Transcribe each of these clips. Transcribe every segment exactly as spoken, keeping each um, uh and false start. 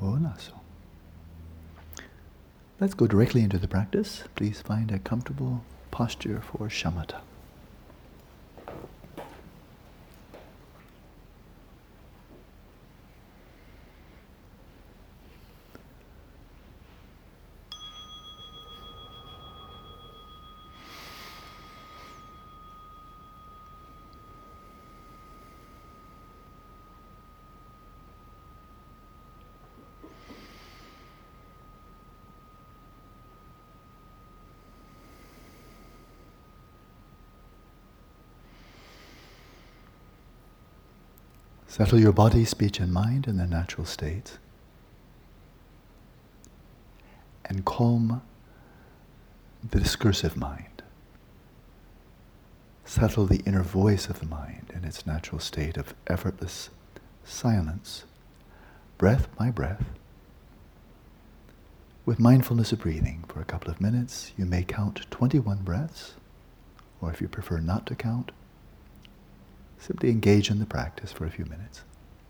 Hola-so. Let's go directly into the practice. Please find a comfortable posture for shamatha. Settle your body, speech, and mind in their natural states. And calm the discursive mind. Settle the inner voice of the mind in its natural state of effortless silence, breath by breath. With mindfulness of breathing for a couple of minutes, you may count twenty-one breaths, or if you prefer not to count, simply engage in the practice for a few minutes.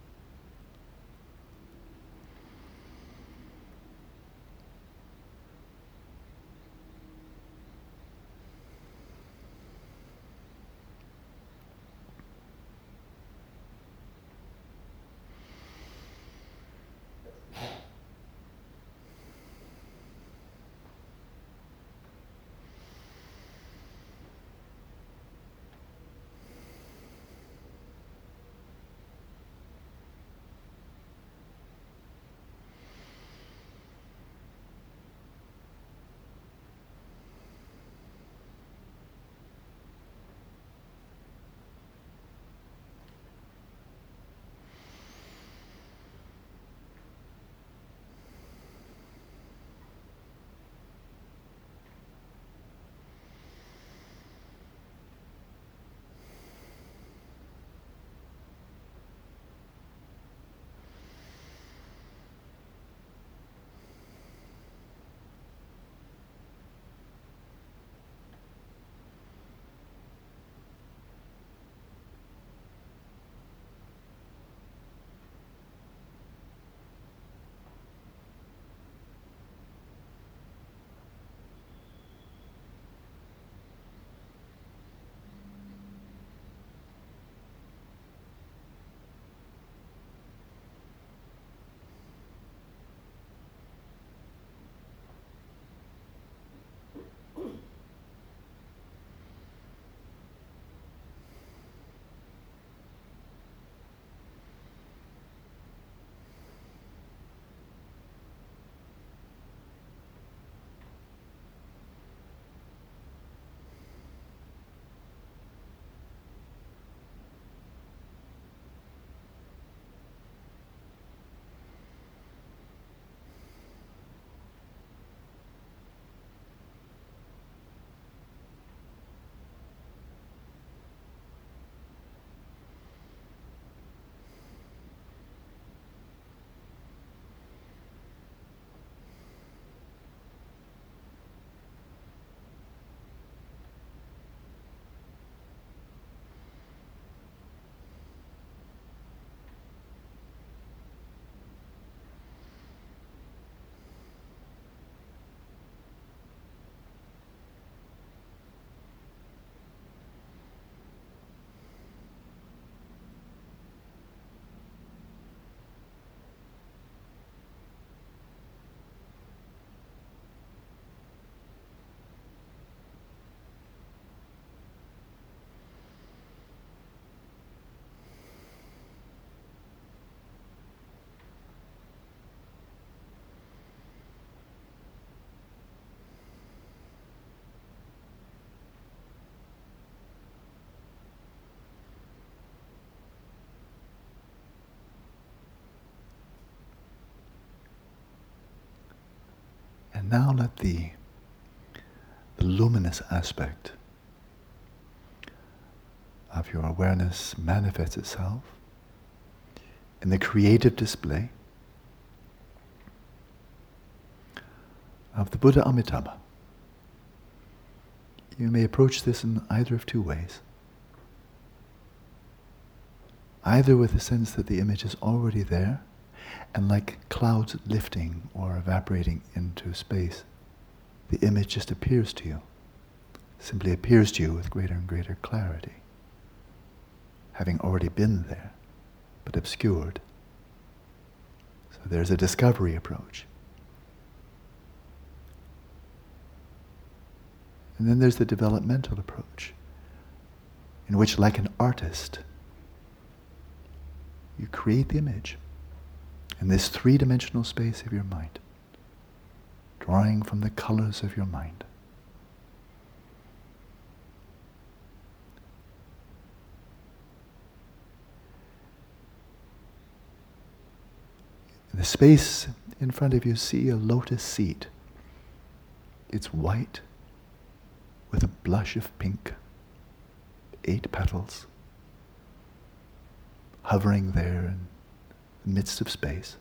And now let the, the luminous aspect of your awareness manifest itself in the creative display of the Buddha Amitabha. You may approach this in either of two ways. Either with the sense that the image is already there, And like clouds lifting or evaporating into space, the image just appears to you, simply appears to you with greater and greater clarity, having already been there, but obscured. So there's a discovery approach. And then there's the developmental approach, in which, like an artist, you create the image in this three-dimensional space of your mind, drawing from the colors of your mind. In the space in front of you, see a lotus seed. It's white with a blush of pink, eight petals, hovering there in the midst of space.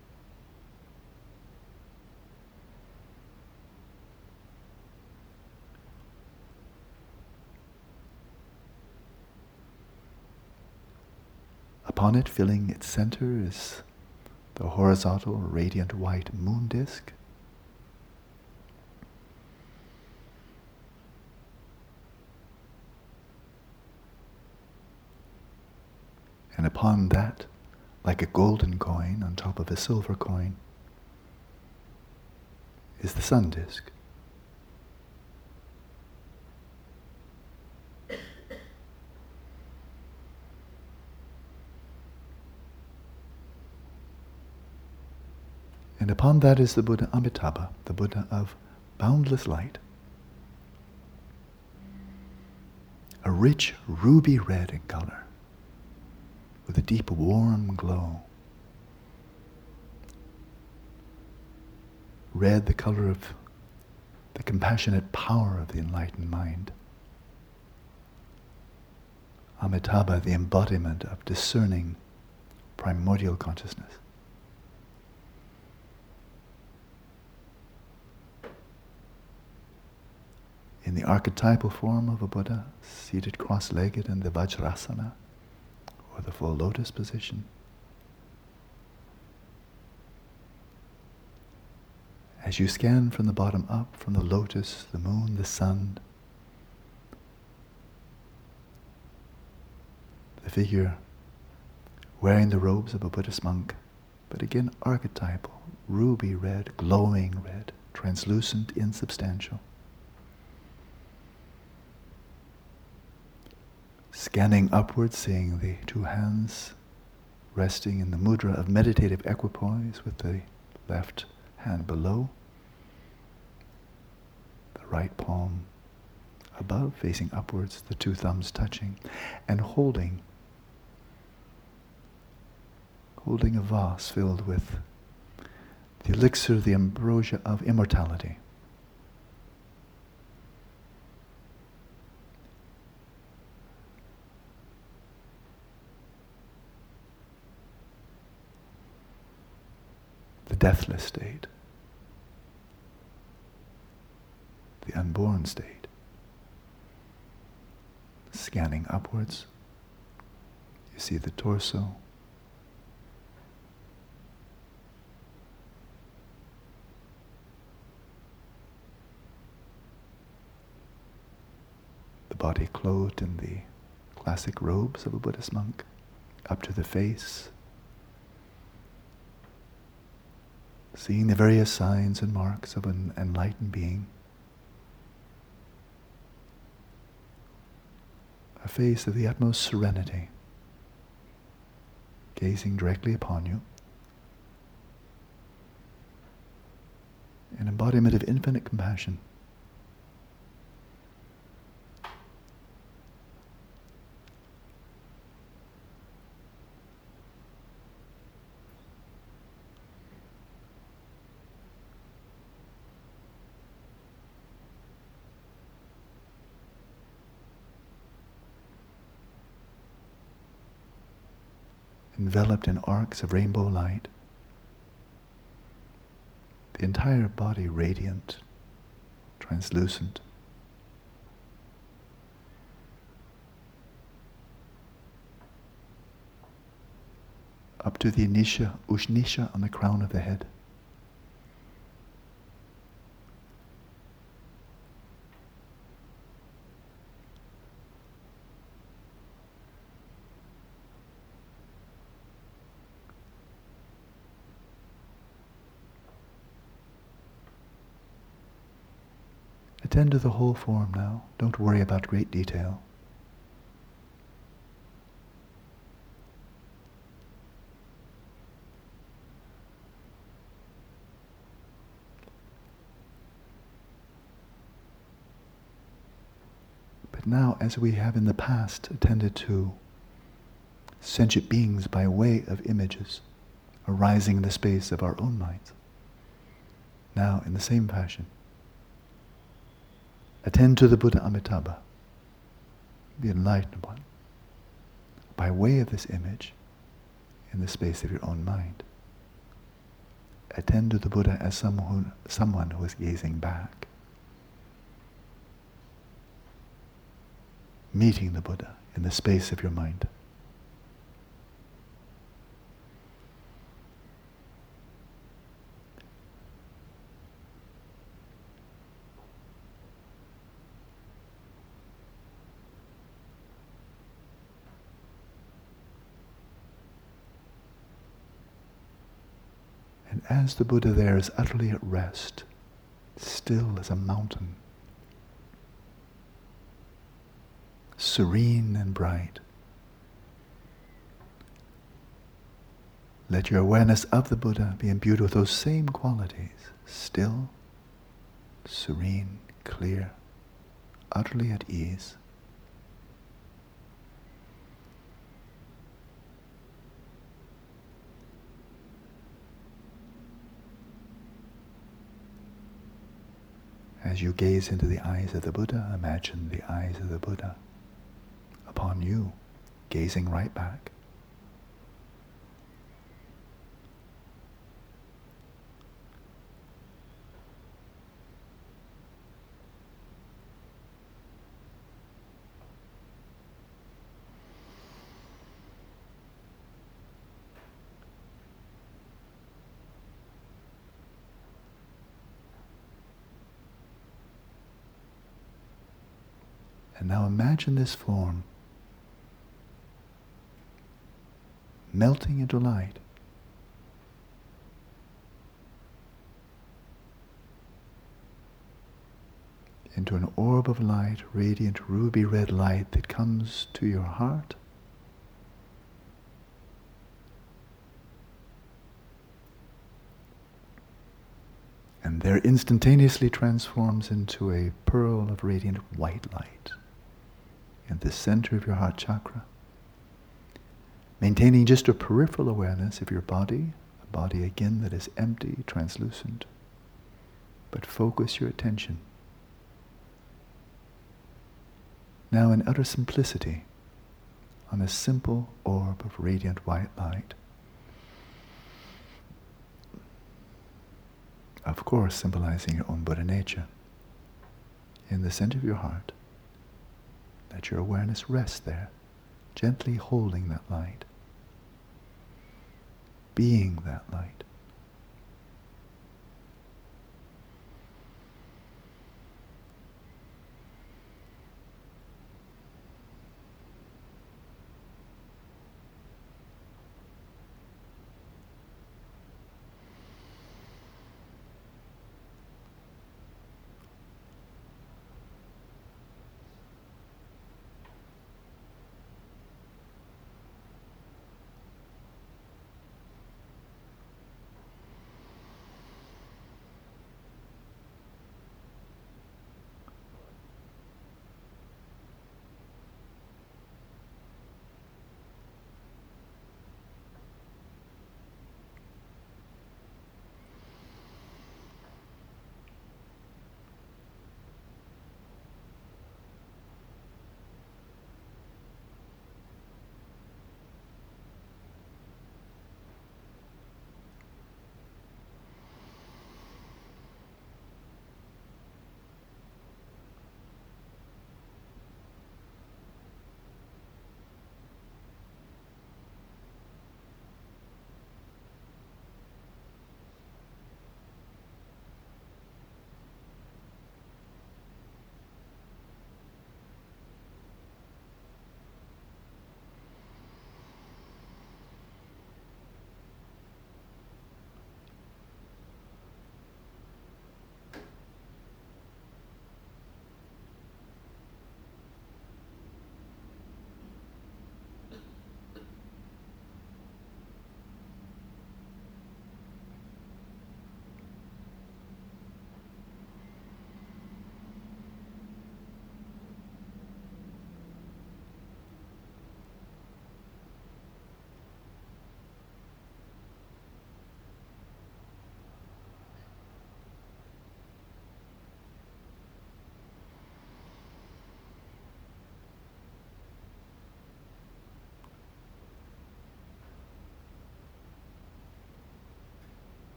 Upon it, filling its center, is the horizontal, radiant white moon disk. And upon that, like a golden coin on top of a silver coin, is the sun disk. And upon that is the Buddha Amitabha, the Buddha of boundless light. A rich ruby red in color, with a deep warm glow. Red, the color of the compassionate power of the enlightened mind. Amitabha, the embodiment of discerning primordial consciousness. In the archetypal form of a Buddha, seated cross-legged in the Vajrasana, or the full lotus position. As you scan from the bottom up, from the lotus, the moon, the sun, the figure wearing the robes of a Buddhist monk, but again archetypal, ruby red, glowing red, translucent, insubstantial. Scanning upwards, seeing the two hands resting in the mudra of meditative equipoise with the left hand below, the right palm above, facing upwards, the two thumbs touching, and holding, holding a vase filled with the elixir, the ambrosia of immortality. The deathless state, the unborn state. Scanning upwards, you see the torso, the body clothed in the classic robes of a Buddhist monk, up to the face, seeing the various signs and marks of an enlightened being. A face of the utmost serenity, gazing directly upon you. An embodiment of infinite compassion. Enveloped in arcs of rainbow light, the entire body radiant, translucent. up to the Anisha, Ushnisha on the crown of the head. Attend to the whole form now. Don't worry about great detail. But now, as we have in the past attended to sentient beings by way of images arising in the space of our own minds, now in the same fashion, attend to the Buddha Amitabha, the enlightened one, by way of this image in the space of your own mind. Attend to the Buddha as someone, someone who is gazing back, meeting the Buddha in the space of your mind. And as the Buddha there is utterly at rest, still as a mountain, serene and bright, let your awareness of the Buddha be imbued with those same qualities, still, serene, clear, utterly at ease. As you gaze into the eyes of the Buddha, imagine the eyes of the Buddha upon you, gazing right back. And now imagine this form melting into light. Into an orb of light, radiant ruby red light that comes to your heart. And there instantaneously transforms into a pearl of radiant white light in the center of your heart chakra, maintaining just a peripheral awareness of your body, a body again that is empty, translucent, but focus your attention now in utter simplicity on a simple orb of radiant white light. Of course, symbolizing your own Buddha nature. In the center of your heart, let your awareness rest there, gently holding that light, being that light.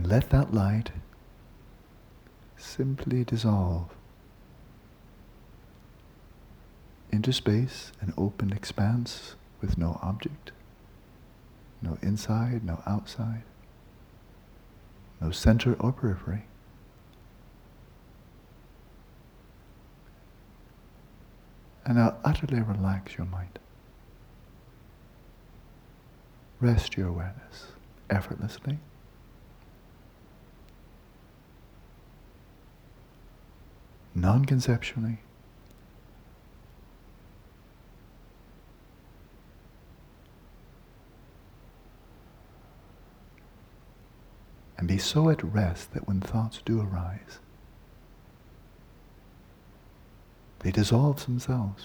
Then let that light simply dissolve into space, an open expanse with no object, no inside, no outside, no center or periphery. And now utterly relax your mind. Rest your awareness effortlessly. Non-conceptually. And be so at rest that when thoughts do arise, they dissolve themselves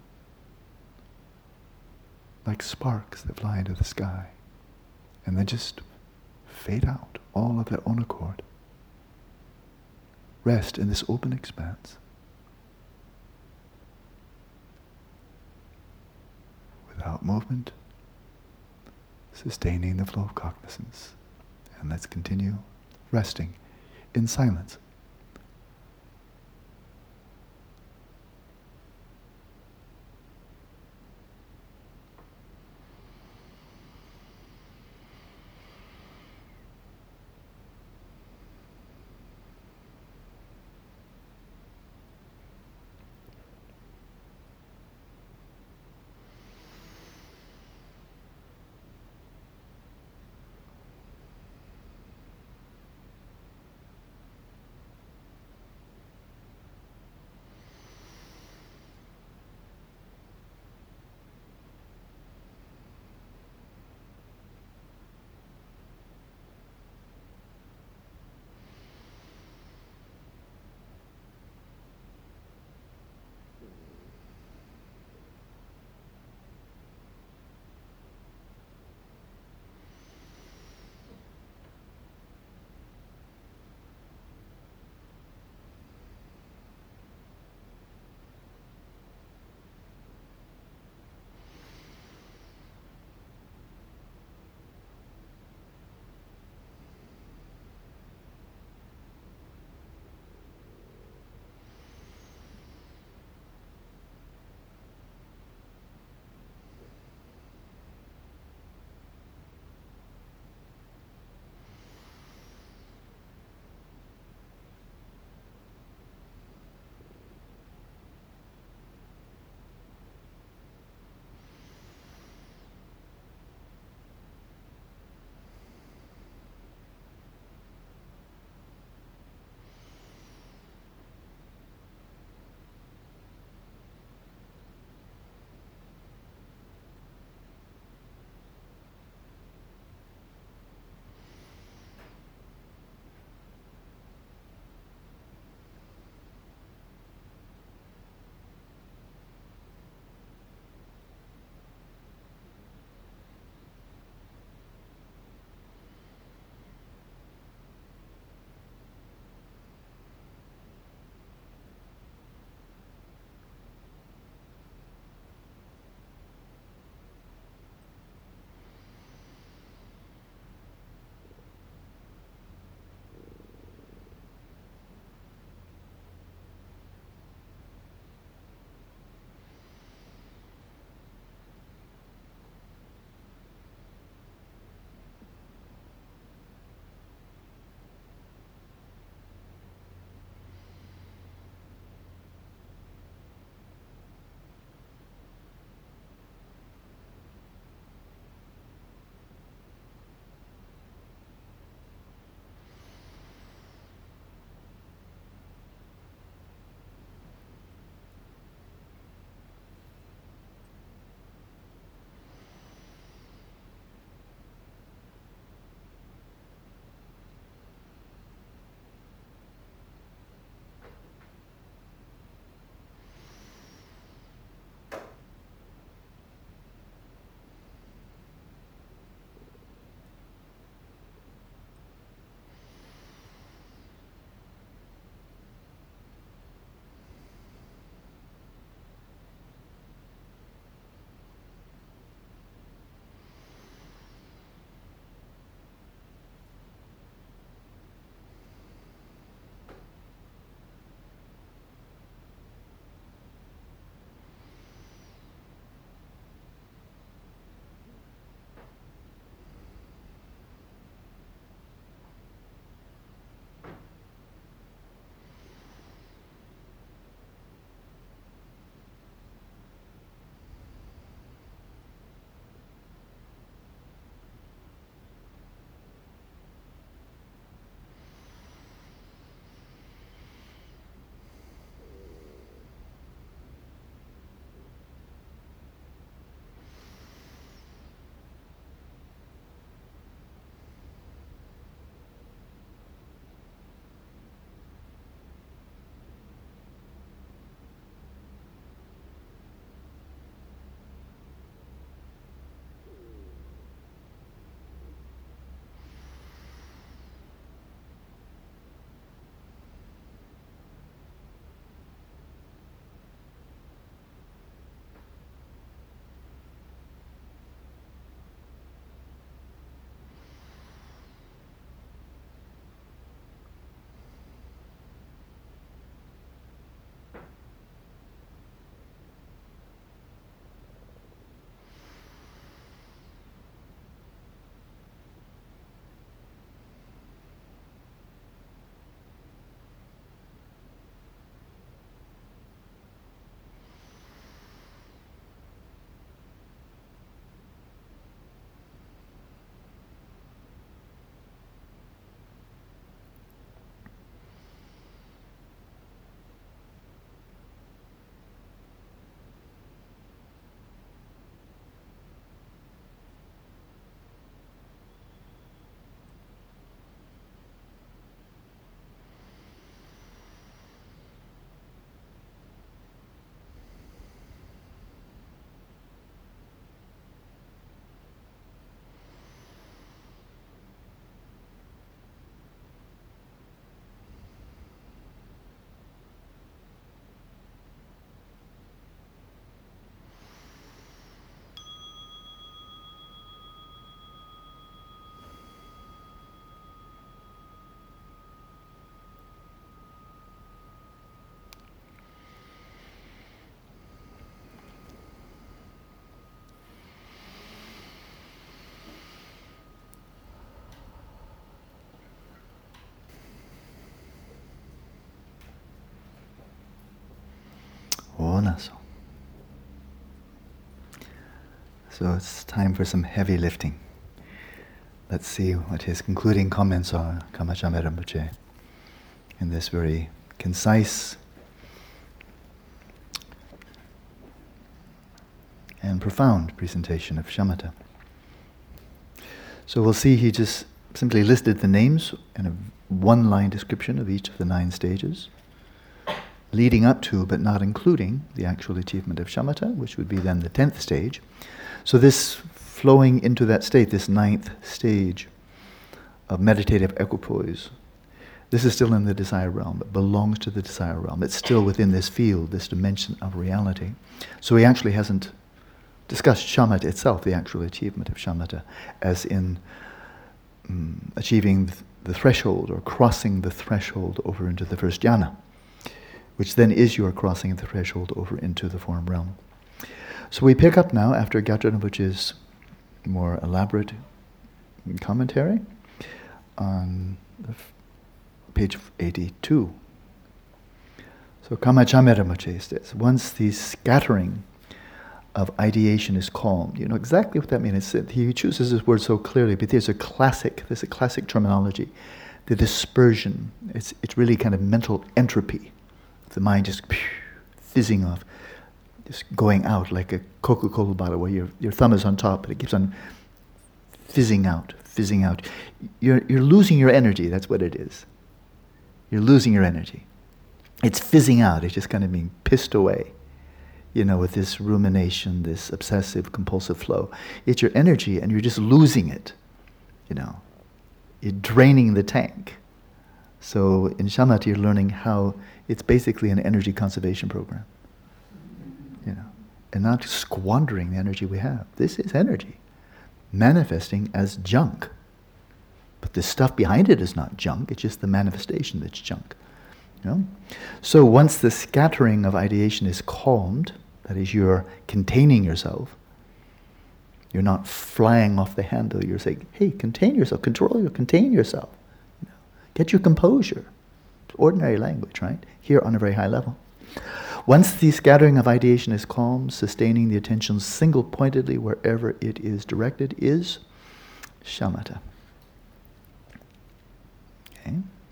like sparks that fly into the sky and then just fade out all of their own accord. Rest in this open expanse without movement, sustaining the flow of cognizance. And let's continue resting in silence. Onaso. So it's time for some heavy lifting. Let's see what his concluding comments are, Kamachamaya Rinpoche, in this very concise and profound presentation of shamatha. So we'll see he just simply listed the names and a one-line description of each of the nine stages, leading up to but not including the actual achievement of shamatha, which would be then the tenth stage. So this flowing into that state, this ninth stage of meditative equipoise, this is still in the desire realm. It belongs to the desire realm. It's still within this field, this dimension of reality. So he actually hasn't discussed shamatha itself, the actual achievement of shamatha, as in um, achieving th- the threshold or crossing the threshold over into the first jhana, which then is your crossing the threshold over into the form realm. So we pick up now, after Gyatra Rinpoche's more elaborate commentary, on the f- page eighty-two. So Kamachamaya Rinpoche says, once the scattering of ideation is calmed, you know exactly what that means. It's, he chooses his word so clearly, but there's a classic, there's a classic terminology, the dispersion. It's it's really kind of mental entropy. The mind just fizzing off, just going out like a Coca-Cola bottle where your your thumb is on top, but it keeps on fizzing out, fizzing out. You're you're losing your energy. That's what it is. You're losing your energy. It's fizzing out. It's just kind of being pissed away, you know, with this rumination, this obsessive, compulsive flow. It's your energy, and you're just losing it. You know, you're draining the tank. So in shamatha, you're learning how it's basically an energy conservation program. You know, and not squandering the energy we have. This is energy manifesting as junk. But the stuff behind it is not junk, it's just the manifestation that's junk. You know? So once the scattering of ideation is calmed, that is, you're containing yourself, you're not flying off the handle, you're saying, hey, contain yourself, control your, contain yourself. You know? Get your composure. It's ordinary language, right? Here on a very high level. Once the scattering of ideation is calm, sustaining the attention single-pointedly wherever it is directed is shamatha. Okay.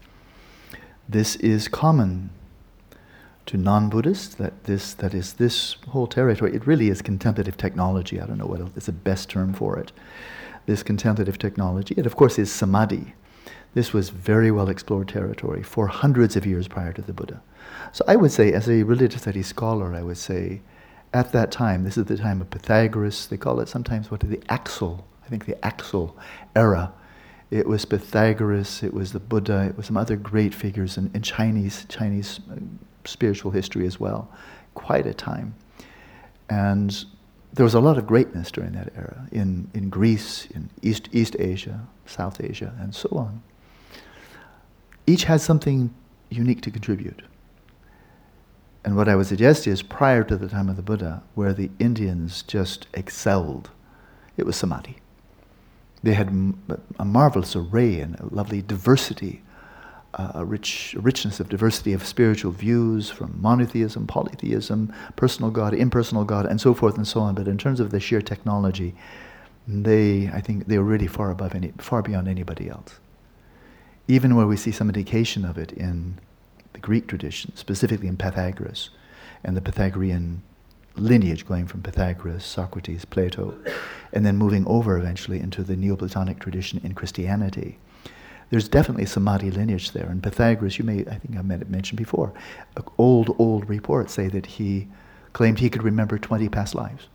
This is common to non-Buddhists, that this that is this whole territory, it really is contemplative technology. I don't know what else is the best term for it. This contemplative technology, it of course is samadhi. This was very well explored territory for hundreds of years prior to the Buddha. So I would say, as a religious studies scholar, I would say, at that time, this is the time of Pythagoras, they call it sometimes what the Axel, I think the Axel era. It was Pythagoras, it was the Buddha, it was some other great figures in, in Chinese Chinese uh, spiritual history as well. Quite a time. And there was a lot of greatness during that era, in, in Greece, in East, East Asia, South Asia, and so on. Each had something unique to contribute. And what I would suggest is, prior to the time of the Buddha, where the Indians just excelled, it was samadhi. They had m- a marvelous array and a lovely diversity, uh, a rich a richness of diversity of spiritual views, from monotheism, polytheism, personal God, impersonal God, and so forth and so on. But in terms of the sheer technology, they, I think, they were really far above any, far beyond anybody else. Even where we see some indication of it in the Greek tradition, specifically in Pythagoras, and the Pythagorean lineage going from Pythagoras, Socrates, Plato, and then moving over eventually into the Neoplatonic tradition in Christianity. There's definitely a samadhi lineage there. And Pythagoras, you may, I think I mentioned before, old, old reports say that he claimed he could remember twenty past lives.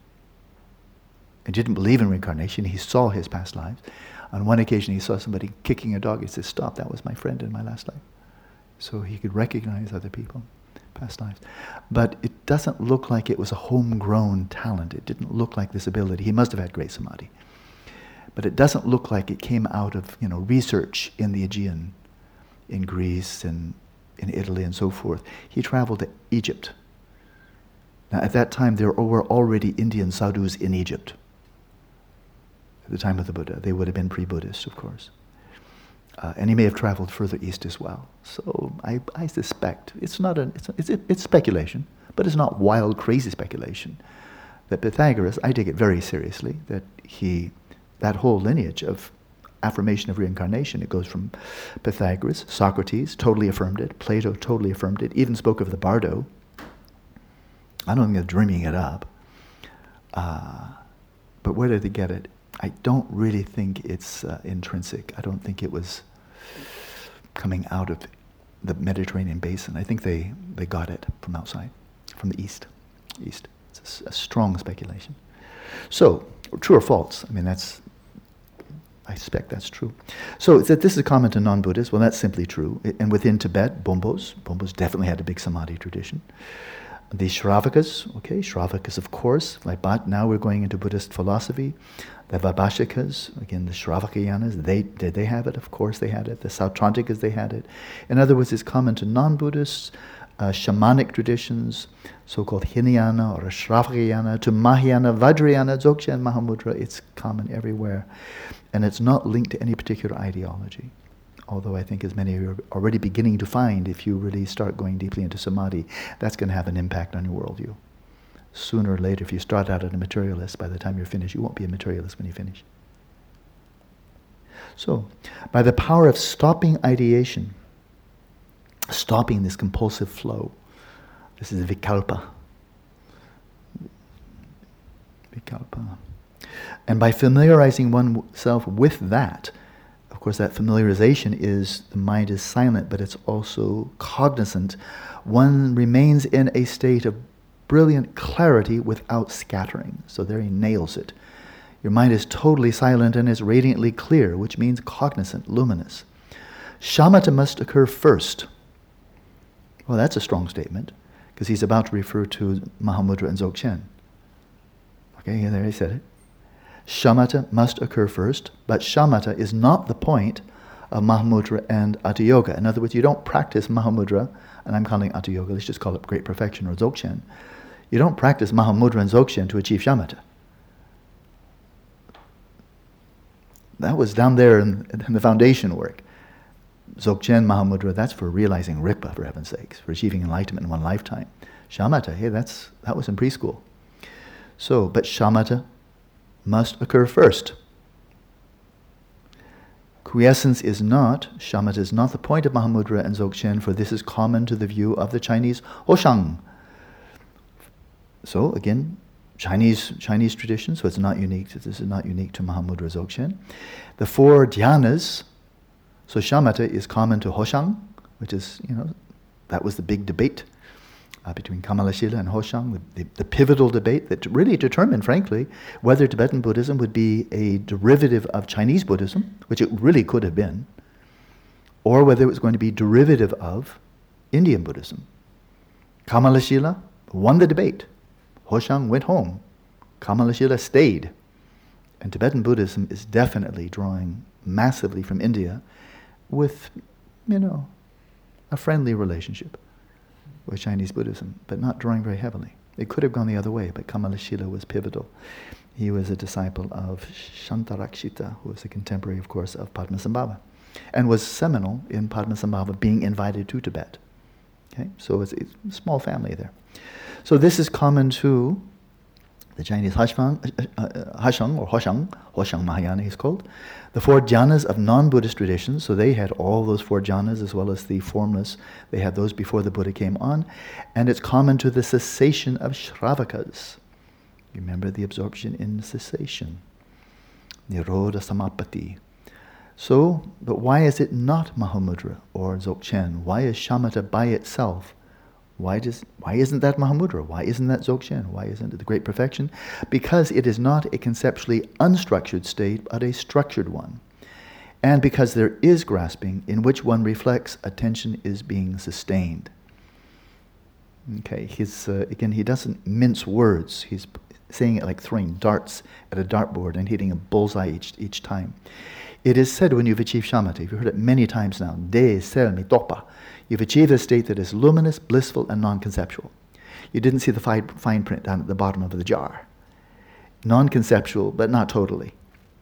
He didn't believe in reincarnation, he saw his past lives. On one occasion he saw somebody kicking a dog, he said, stop, that was my friend in my last life. So he could recognize other people, past lives. But it doesn't look like it was a homegrown talent. It didn't look like this ability. He must have had great samadhi. But it doesn't look like it came out of, you know, research in the Aegean, in Greece and in Italy and so forth. He traveled to Egypt. Now at that time there were already Indian sadhus in Egypt. At the time of the Buddha. They would have been pre-Buddhist, of course. Uh, and he may have traveled further east as well. So I, I suspect, it's not a, it's, it's, it's speculation, But it's not wild, crazy speculation. That Pythagoras, I take it very seriously, that he, that whole lineage of affirmation of reincarnation, it goes from Pythagoras, Socrates totally affirmed it, Plato totally affirmed it, even spoke of the Bardo. I don't think they're dreaming it up. Uh, but where did they get it? I don't really think it's uh, intrinsic. I don't think it was coming out of the Mediterranean basin. I think they, they got it from outside, from the east. East. It's a, a strong speculation. So, true or false? I mean, that's, I suspect that's true. So, it's that this is common to non-Buddhists. Well, that's simply true. And within Tibet, Bombos, Bombos definitely had a big samadhi tradition. The Shravakas, okay, Shravakas, of course, like, but now we're going into Buddhist philosophy. The Vaibhashikas, again, the Shravakayanas, they, did they have it? Of course they had it. The Sautrantikas, they had it. In other words, it's common to non-Buddhists, uh, shamanic traditions, so-called Hinayana or Shravakayana, to Mahayana, Vajrayana, Dzogchen, Mahamudra. It's common everywhere. And it's not linked to any particular ideology. Although I think as many of you are already beginning to find, if you really start going deeply into samadhi, that's going to have an impact on your worldview. Sooner or later, if you start out as a materialist, by the time you're finished, you won't be a materialist when you finish. So, by the power of stopping ideation, stopping this compulsive flow, this is vikalpa. Vikalpa. And by familiarizing oneself with that, of course, that familiarization is, the mind is silent, but it's also cognizant. One remains in a state of brilliant clarity without scattering. So there he nails it. Your mind is totally silent and is radiantly clear, which means cognizant, luminous. Shamatha must occur first. Well, that's a strong statement, because he's about to refer to Mahamudra and Dzogchen. Okay, there he said it. Shamatha must occur first, but shamatha is not the point of Mahamudra and Hatha Yoga. In other words, you don't practice Mahamudra, and I'm calling Hatha Yoga, let's just call it Great Perfection or Dzogchen. You don't practice Mahamudra and Dzogchen to achieve shamatha. That was down there in, in the foundation work. Dzogchen, Mahamudra, that's for realizing Rigpa, for heaven's sakes, for achieving enlightenment in one lifetime. Shamatha, hey, that's that was in preschool. So, but shamatha must occur first. Quiescence is not, shamatha is not the point of Mahamudra and Dzogchen, for this is common to the view of the Chinese Hoshang. So again, Chinese Chinese tradition, so it's not unique, to, this is not unique to Mahamudra Dzogchen. The four dhyanas, so shamatha is common to Hoshang, which is, you know, that was the big debate Uh, between Kamalashila and Hoshang, the, the, the pivotal debate that really determined, frankly, whether Tibetan Buddhism would be a derivative of Chinese Buddhism, which it really could have been, or whether it was going to be derivative of Indian Buddhism. Kamalashila won the debate. Hoshang went home. Kamalashila stayed. And Tibetan Buddhism is definitely drawing massively from India with, you know, a friendly relationship with Chinese Buddhism, but not drawing very heavily. It could have gone the other way, but Kamalashila was pivotal. He was a disciple of Shantarakshita, who was a contemporary, of course, of Padmasambhava, and was seminal in Padmasambhava being invited to Tibet. Okay, so it's, it's a small family there. So this is common to the Chinese Hashang, uh, uh, Hashang or Hoshang, Hoshang Mahayana he's called, the four jhanas of non-Buddhist traditions. So they had all those four jhanas as well as the formless. They had those before the Buddha came on. And it's common to the cessation of Shravakas. Remember the absorption in cessation. Nirodha Samapatti. So, but why is it not Mahamudra or Dzogchen? Why is shamatha by itself? Why does? Why isn't that Mahamudra? Why isn't that Dzogchen? Why isn't it the Great Perfection? Because it is not a conceptually unstructured state, but a structured one. And because there is grasping in which one reflects attention is being sustained. Okay, he's, uh, again, he doesn't mince words. He's saying it like throwing darts at a dartboard and hitting a bullseye each, each time. It is said when you've achieved shamatha, you've heard it many times now, de sel mi topa. You've achieved a state that is luminous, blissful, and non-conceptual. You didn't see the fine, fine print down at the bottom of the jar. Non-conceptual, but not totally.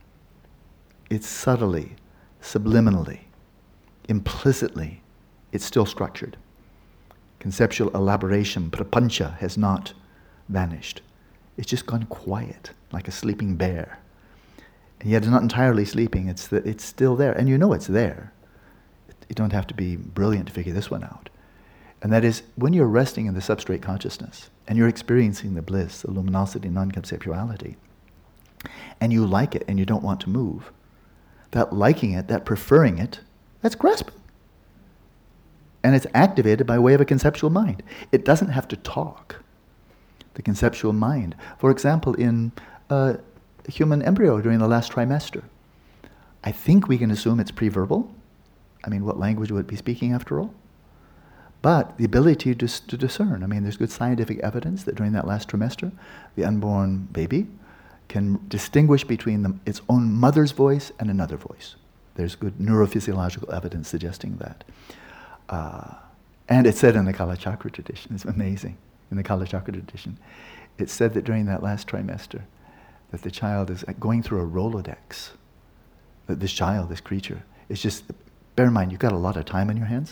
It's subtly, subliminally, implicitly, it's still structured. conceptual elaboration, prapancha, has not vanished. It's just gone quiet, like a sleeping bear. And yet it's not entirely sleeping, it's that it's still there. And you know it's there. You don't have to be brilliant to figure this one out. And that is, when you're resting in the substrate consciousness, and you're experiencing the bliss, the luminosity, non-conceptuality, and you like it and you don't want to move, that liking it, that preferring it, that's grasping. And it's activated by way of a conceptual mind. It doesn't have to talk. The conceptual mind. For example, in uh, a human embryo during the last trimester, I think we can assume it's pre-verbal. I mean, what language would it be speaking after all? But the ability to, to discern. I mean, there's good scientific evidence that during that last trimester, the unborn baby can distinguish between the, its own mother's voice and another voice. There's good neurophysiological evidence suggesting that. Uh, and it's said in the Kalachakra tradition, it's amazing, in the Kalachakra tradition, it's said that during that last trimester, that the child is going through a Rolodex. That this child, this creature, is just, bear in mind, you've got a lot of time on your hands.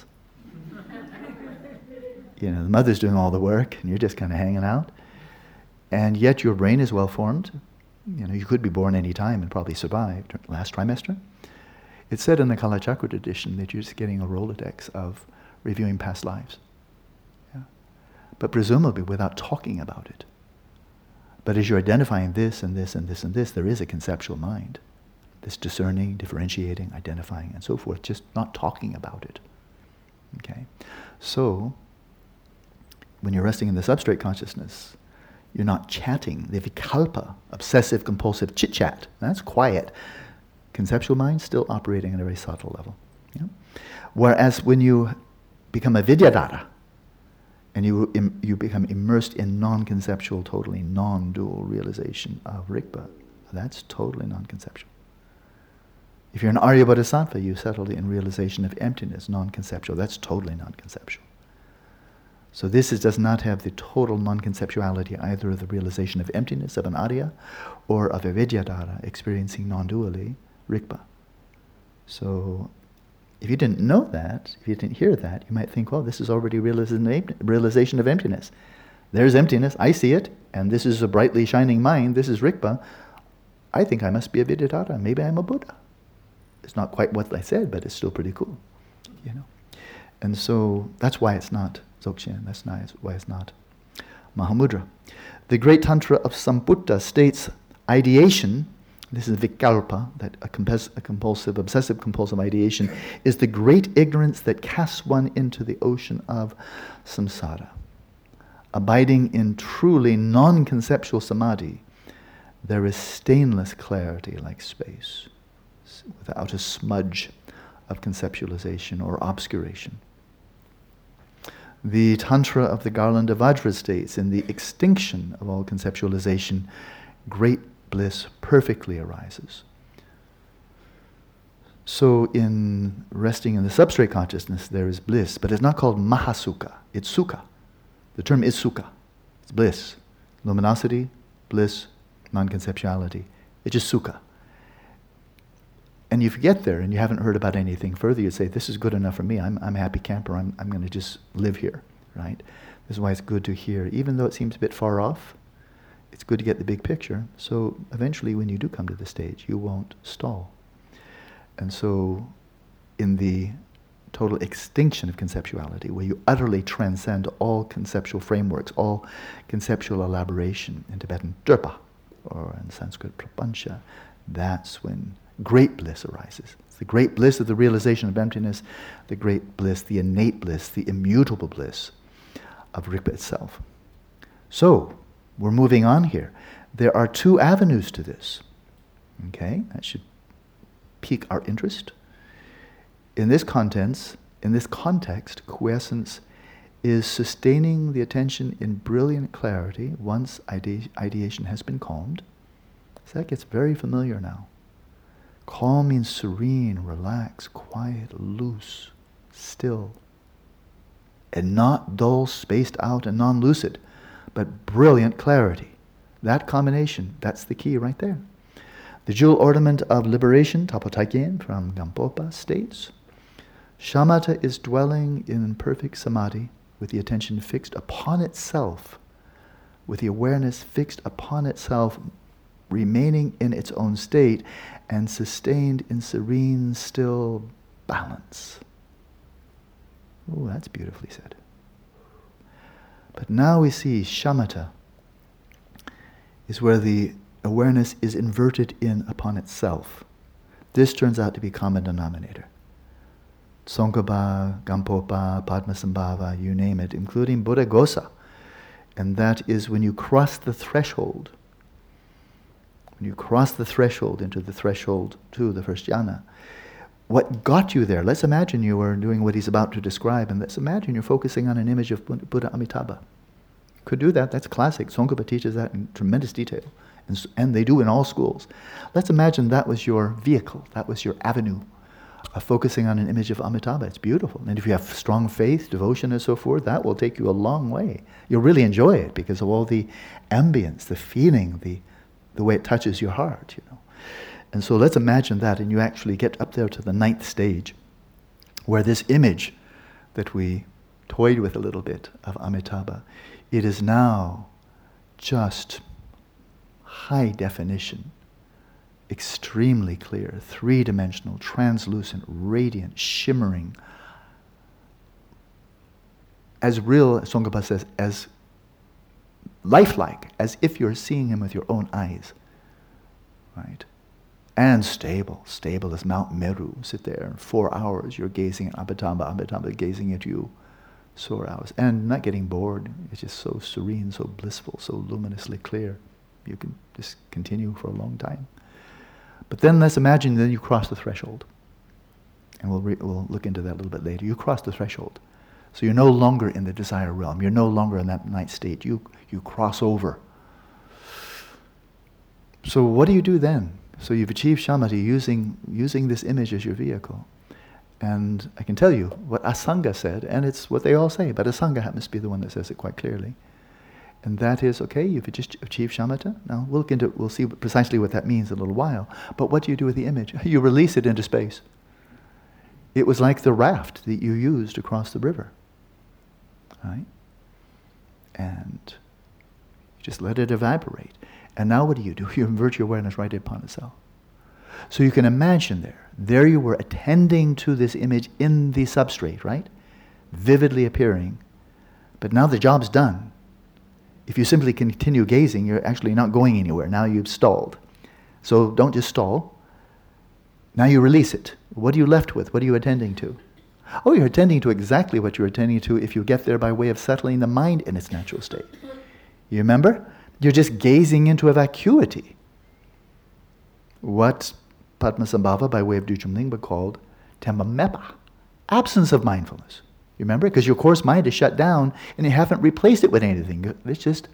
You know, the mother's doing all the work, and you're just kind of hanging out. And yet your brain is well formed. You know, you could be born any time and probably survive last trimester. It's said in the Kalachakra tradition that you're just getting a Rolodex of reviewing past lives. Yeah. But presumably without talking about it. But as you're identifying this and this and this and this, there is a conceptual mind. This discerning, differentiating, identifying, and so forth, just not talking about it. Okay? So, when you're resting in the substrate consciousness, you're not chatting, the vikalpa, obsessive compulsive chit-chat. That's quiet. Conceptual mind still operating at a very subtle level. Yeah? Whereas when you become a vidyadhara, and you im- you become immersed in non-conceptual, totally non-dual realization of Rigpa, that's totally non-conceptual. If you're an Arya Bodhisattva, you settle in realization of emptiness, non-conceptual. That's totally non-conceptual. So this is, does not have the total non-conceptuality either of the realization of emptiness of an Arya or of a Vidyadhara experiencing non-dually Rigpa. So if you didn't know that, if you didn't hear that, you might think, well, this is already realization of emptiness. There's emptiness, I see it, and this is a brightly shining mind, this is Rigpa. I think I must be a Vidyadhara, maybe I'm a Buddha. It's not quite what I said, but it's still pretty cool, you know. And so that's why it's not Dzogchen, that's not why it's not Mahamudra. The great Tantra of Samputta states ideation, this is vikalpa, that a, compes- a compulsive, obsessive compulsive ideation, is the great ignorance that casts one into the ocean of samsara. Abiding in truly non-conceptual samadhi, there is stainless clarity like space, without a smudge of conceptualization or obscuration. The Tantra of the Garland of Vajra states, in the extinction of all conceptualization, great bliss perfectly arises. So in resting in the substrate consciousness, there is bliss, but it's not called mahasukha, it's sukha. The term is sukha, it's bliss. Luminosity, bliss, non-conceptuality. It's just sukha. And if you get there and you haven't heard about anything further, you say, this is good enough for me. I'm I'm a happy camper. I'm I'm going to just live here, right? This is why it's good to hear. Even though it seems a bit far off, it's good to get the big picture. So eventually when you do come to the stage, you won't stall. And so in the total extinction of conceptuality, where you utterly transcend all conceptual frameworks, all conceptual elaboration, in Tibetan drpa, or in Sanskrit prapancha, that's when great bliss arises. It's the great bliss of the realization of emptiness, the great bliss, the innate bliss, the immutable bliss of Rigpa itself. So, we're moving on here. There are two avenues to this. Okay, that should pique our interest. In this context, in this context, quiescence is sustaining the attention in brilliant clarity once ide- ideation has been calmed. So that gets very familiar now. Calm means serene, relaxed, quiet, loose, still. And not dull, spaced out, and non-lucid, but brilliant clarity. That combination, that's the key right there. The jewel ornament of liberation, Tapo Taikyen from Gampopa states, shamatha is dwelling in perfect samadhi with the attention fixed upon itself, with the awareness fixed upon itself, remaining in its own state and sustained in serene, still balance. Oh, that's beautifully said. But now we see shamatha is where the awareness is inverted in upon itself. This turns out to be common denominator. Tsongkhapa, Gampopa, Padmasambhava, you name it, including Buddhaghosa. And that is when you cross the threshold. When you cross the threshold into the threshold to the first jhana. What got you there? Let's imagine you were doing what he's about to describe, and let's imagine you're focusing on an image of Buddha Amitabha. Could do that, that's classic. Tsongkhapa teaches that in tremendous detail, and, and they do in all schools. Let's imagine that was your vehicle, that was your avenue of focusing on an image of Amitabha. It's beautiful. And if you have strong faith, devotion, and so forth, that will take you a long way. You'll really enjoy it because of all the ambience, the feeling, the, the way it touches your heart, you know. And so let's imagine that, and you actually get up there to the ninth stage, where this image that we toyed with a little bit of Amitabha, it is now just high definition, extremely clear, three-dimensional, translucent, radiant, shimmering, as real, Tsongkhapa says, as lifelike, as if you're seeing him with your own eyes, right? And stable, stable as Mount Meru. Sit there, four hours you're gazing at Amitabha, Amitabha gazing at you, four hours, and not getting bored. It's just so serene, so blissful, so luminously clear. You can just continue for a long time. But then let's imagine then you cross the threshold. And we'll, re- we'll look into that a little bit later. You cross the threshold. So you're no longer in the desire realm. You're no longer in that ninth state. You, you cross over. So what do you do then? So you've achieved shamatha using, using this image as your vehicle. And I can tell you what Asanga said, and it's what they all say, but Asanga happens to be the one that says it quite clearly. And that is, okay, you've just achieved shamatha. Now we'll look into, we'll see precisely what that means in a little while. But what do you do with the image? You release it into space. It was like the raft that you used to cross the river. Right? And you just let it evaporate. And now what do you do? You invert your awareness right upon itself. So you can imagine there, there you were attending to this image in the substrate, right? Vividly appearing. But now the job's done. If you simply continue gazing, you're actually not going anywhere. Now you've stalled. So don't just stall. Now you release it. What are you left with? What are you attending to? Oh, you're attending to exactly what you're attending to if you get there by way of settling the mind in its natural state. You remember? You're just gazing into a vacuity. What Padmasambhava, by way of Dudjom Lingpa, called Tenpa Mepa, absence of mindfulness. You remember? Because your coarse mind is shut down and you haven't replaced it with anything. It's just...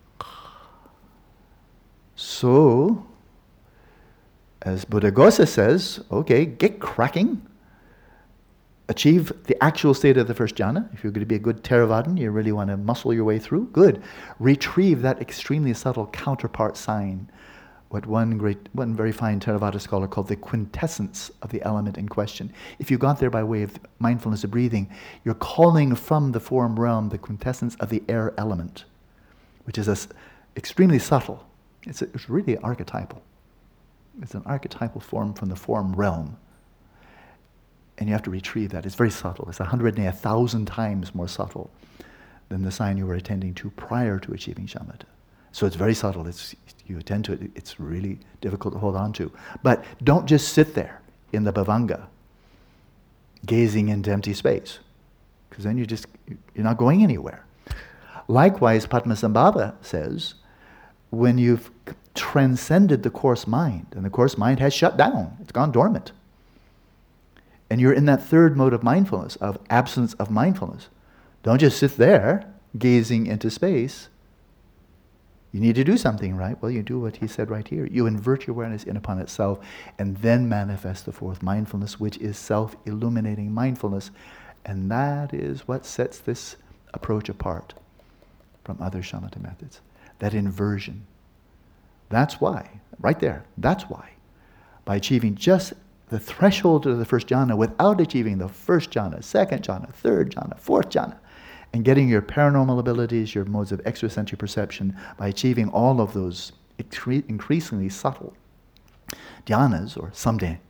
So, as Buddhaghosa says, okay, get cracking. Achieve the actual state of the first jhana. If you're going to be a good Theravadan, you really want to muscle your way through, good. Retrieve that extremely subtle counterpart sign, what one great, one very fine Theravada scholar called the quintessence of the element in question. If you got there by way of mindfulness of breathing, you're calling from the form realm the quintessence of the air element, which is a s- extremely subtle. It's, a, it's really archetypal. It's an archetypal form from the form realm. And you have to retrieve that. It's very subtle. It's a hundred and a thousand times more subtle than the sign you were attending to prior to achieving shamatha. So it's very subtle. It's, you attend to it. It's really difficult to hold on to. But don't just sit there in the bhavanga, gazing into empty space, because then you just you're not going anywhere. Likewise, Padmasambhava says, when you've transcended the coarse mind, and the coarse mind has shut down, it's gone dormant, and you're in that third mode of mindfulness, of absence of mindfulness. Don't just sit there, gazing into space. You need to do something, right? Well, you do what he said right here. You invert your awareness in upon itself, and then manifest the fourth mindfulness, which is self-illuminating mindfulness. And that is what sets this approach apart from other shamatha methods. That inversion. That's why, right there, that's why, by achieving just the threshold of the first jhana without achieving the first jhana, second jhana, third jhana, fourth jhana, And getting your paranormal abilities, your modes of extrasensory perception, by achieving all of those increasingly subtle dhyanas, or samdhe,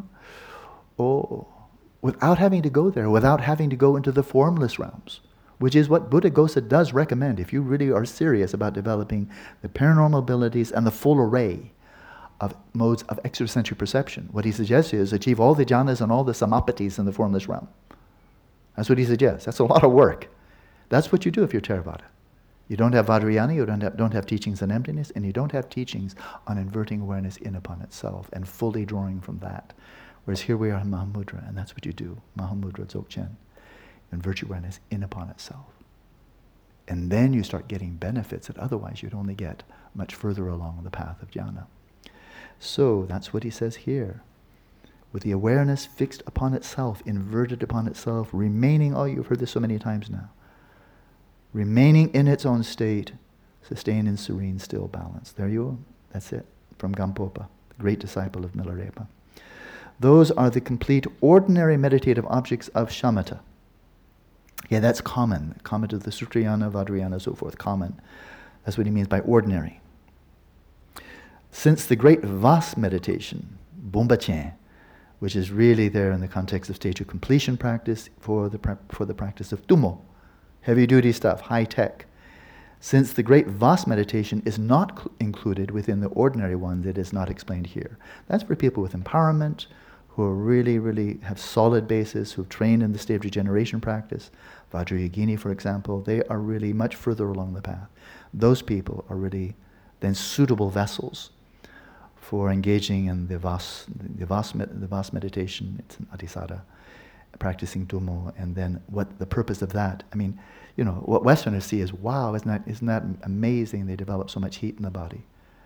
oh, without having to go there, without having to go into the formless realms, which is what Buddhaghosa does recommend if you really are serious about developing the paranormal abilities and the full array of modes of extrasensory perception. What he suggests is achieve all the jhanas and all the samapatis in the formless realm. That's what he suggests. That's a lot of work. That's what you do if you're Theravada. You don't have Vajrayana, you don't have, don't have teachings on emptiness, and you don't have teachings on inverting awareness in upon itself and fully drawing from that. Whereas here we are in Mahamudra, and that's what you do. Mahamudra Dzogchen. Invert your awareness in upon itself. And then you start getting benefits that otherwise you'd only get much further along the path of jhana. So that's what he says here. With the awareness fixed upon itself, inverted upon itself, remaining, oh, you've heard this so many times now, remaining in its own state, sustained in serene, still balance. There you are. That's it. From Gampopa, the great disciple of Milarepa. Those are the complete ordinary meditative objects of shamatha. Yeah, that's common. Common to the Sutrayana, Vajrayana, so forth. Common. That's what he means by ordinary. Since the great Vas meditation, Bombachen, which is really there in the context of stage of completion practice for the pra- for the practice of Tummo, heavy duty stuff, high tech. Since the great Vas meditation is not cl- included within the ordinary ones, it is not explained here. That's for people with empowerment, who are really, really have solid basis, who've trained in the state of regeneration practice. Vajrayogini, for example, they are really much further along the path. Those people are really then suitable vessels for engaging in the Vas, the Vas, the Vas meditation. It's an Adhisada, practicing Tummo, and then what the purpose of that. I mean, you know, what Westerners see is, wow, isn't that, isn't that amazing? They develop so much heat in the body.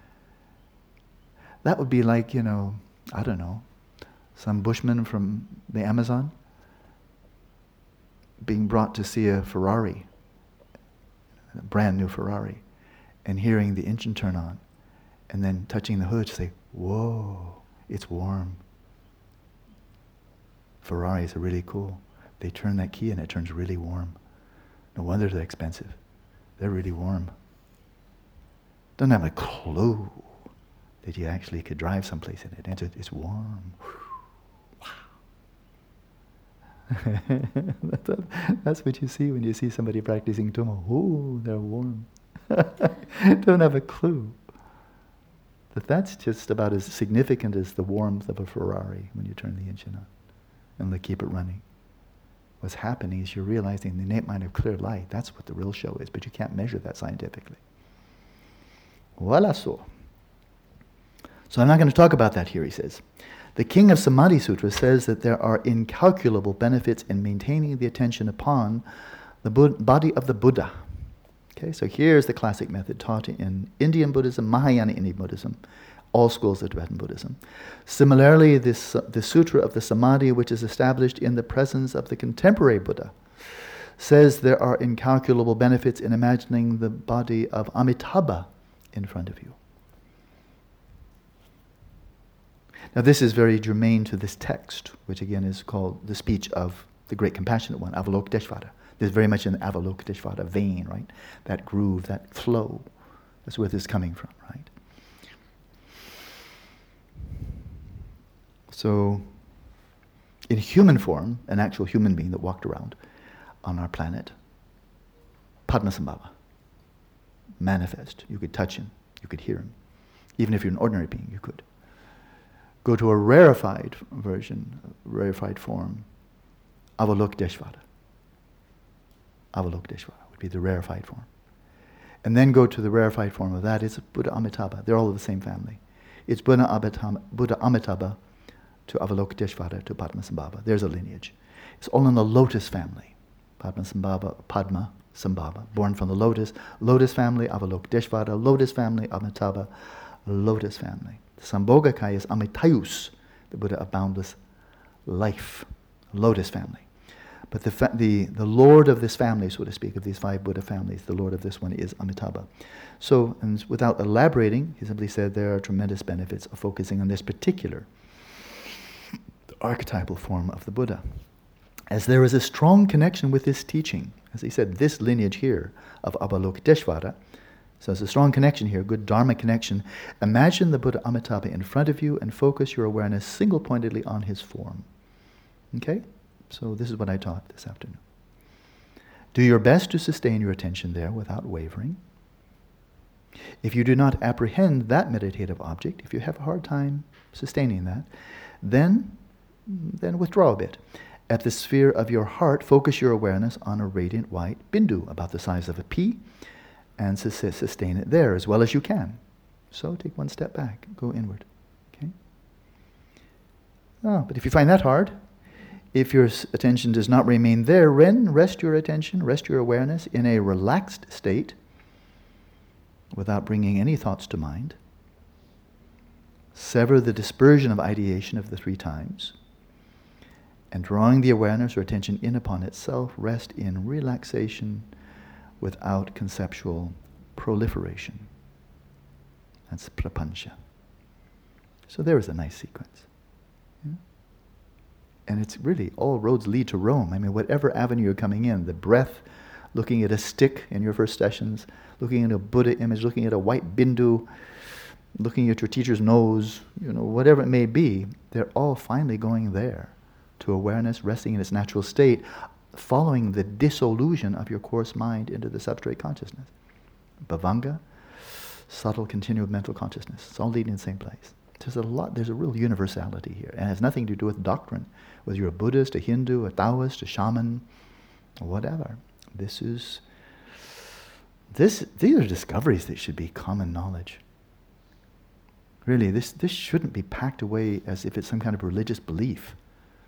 That would be like, you know, I don't know, some bushman from the Amazon being brought to see a Ferrari, a brand new Ferrari, and hearing the engine turn on, and then touching the hood to say, whoa, it's warm. Ferraris are really cool. They turn that key and it turns really warm. No wonder they're expensive. They're really warm. Don't have a clue that you actually could drive someplace in it. It's, it's warm. That's what you see when you see somebody practicing Tummo. Oh, they're warm. Don't have a clue. But that's just about as significant as the warmth of a Ferrari when you turn the engine on and they keep it running. What's happening is you're realizing the innate mind of clear light. That's what the real show is, but you can't measure that scientifically. Voila so. So I'm not going to talk about that here, he says. The King of Samadhi Sutra says that there are incalculable benefits in maintaining the attention upon the Bud- body of the Buddha. Okay, so here's the classic method taught in Indian Buddhism, Mahayana Indian Buddhism, all schools of Tibetan Buddhism. Similarly, this uh, the Sutra of the Samadhi, which is established in the presence of the contemporary Buddha, says there are incalculable benefits in imagining the body of Amitabha in front of you. Now this is very germane to this text, which again is called the speech of the great compassionate one, Avalokiteshvara. There's very much an Avalokiteshvara vein, right? That groove, that flow. That's where this is coming from, right? So, in human form, an actual human being that walked around on our planet, Padmasambhava, manifest. You could touch him, you could hear him. Even if you're an ordinary being, you could. Go to a rarefied version, rarefied form, Avalokiteshvara. Avalokiteshvara would be the rarefied form. And then go to the rarefied form of that, it's Buddha Amitabha. They're all of the same family. It's Buddha Amitabha, Buddha Amitabha to Avalokiteshvara to Padmasambhava. There's a lineage. It's all in the lotus family. Padmasambhava, Padma, Sambhava, born from the lotus. Lotus family, Avalokiteshvara. Lotus family, Amitabha. Lotus family. The Sambhogakaya is Amitayus, the Buddha of boundless life. Lotus family. But the, fa- the the Lord of this family, so to speak, of these five Buddha families, the Lord of this one is Amitabha. So, and without elaborating, he simply said there are tremendous benefits of focusing on this particular archetypal form of the Buddha. as there is a strong connection with this teaching, as he said, this lineage here of Avalokiteshvara, so there's a strong connection here, good Dharma connection. Imagine the Buddha Amitabha in front of you and focus your awareness single-pointedly on his form. Okay? So this is what I taught this afternoon. Do your best to sustain your attention there without wavering. If you do not apprehend that meditative object, if you have a hard time sustaining that, then, then withdraw a bit. At the sphere of your heart, focus your awareness on a radiant white bindu, about the size of a pea, and sustain it there as well as you can. So take one step back, go inward. Okay? Oh, but if you find that hard, if your attention does not remain there, then rest your attention, rest your awareness in a relaxed state without bringing any thoughts to mind. Sever the dispersion of ideation of the three times, and drawing the awareness or attention in upon itself, rest in relaxation without conceptual proliferation. That's prapancha. So there is a nice sequence. Yeah? And it's really, all roads lead to Rome. I mean, whatever avenue you're coming in, the breath, looking at a stick in your first sessions, looking at a Buddha image, looking at a white bindu, looking at your teacher's nose, you know, whatever it may be, they're all finally going there to awareness, resting in its natural state, following the dissolution of your coarse mind into the substrate consciousness. Bhavanga, subtle continuum mental consciousness. It's all leading in the same place. There's a lot, there's a real universality here. And it has nothing to do with doctrine. Whether you're a Buddhist, a Hindu, a Taoist, a shaman, whatever. This is, this, these are discoveries that should be common knowledge. Really, this, this shouldn't be packed away as if it's some kind of religious belief.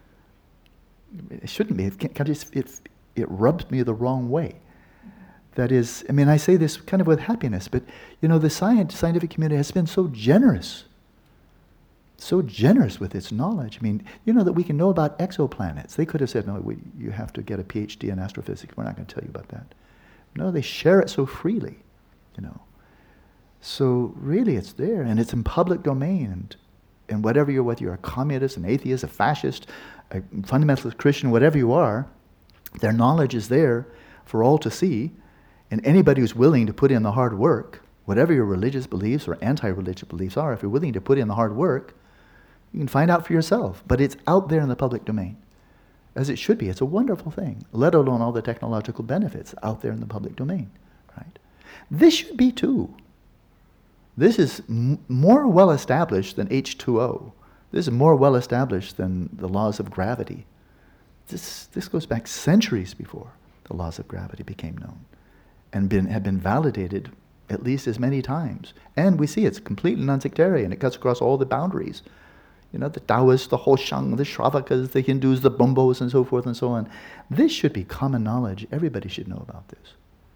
It shouldn't be. It, can, it, it, it rubs me the wrong way. That is, I mean, I say this kind of with happiness, but, you know, the science, scientific community has been so generous, so generous with its knowledge. I mean, you know that we can know about exoplanets. They could have said, no, we, you have to get a P H D in astrophysics. We're not going to tell you about that. No, they share it so freely, you know. So really it's there, and it's in public domain, and, and whatever you're, whether you're a communist, an atheist, a fascist, a fundamentalist Christian, whatever you are, their knowledge is there for all to see, and anybody who's willing to put in the hard work, whatever your religious beliefs or anti-religious beliefs are, if you're willing to put in the hard work, you can find out for yourself. But it's out there in the public domain, as it should be. It's a wonderful thing, let alone all the technological benefits out there in the public domain, right? This should be too. This is m- more well established than H two O. This is more well established than the laws of gravity. This, this goes back centuries before the laws of gravity became known and been, have been validated at least as many times. And we see it's completely non-sectarian. It cuts across all the boundaries. You know, the Taoists, the Hoshang, the Shravakas, the Hindus, the Bumbos, and so forth and so on. This should be common knowledge. Everybody should know about this.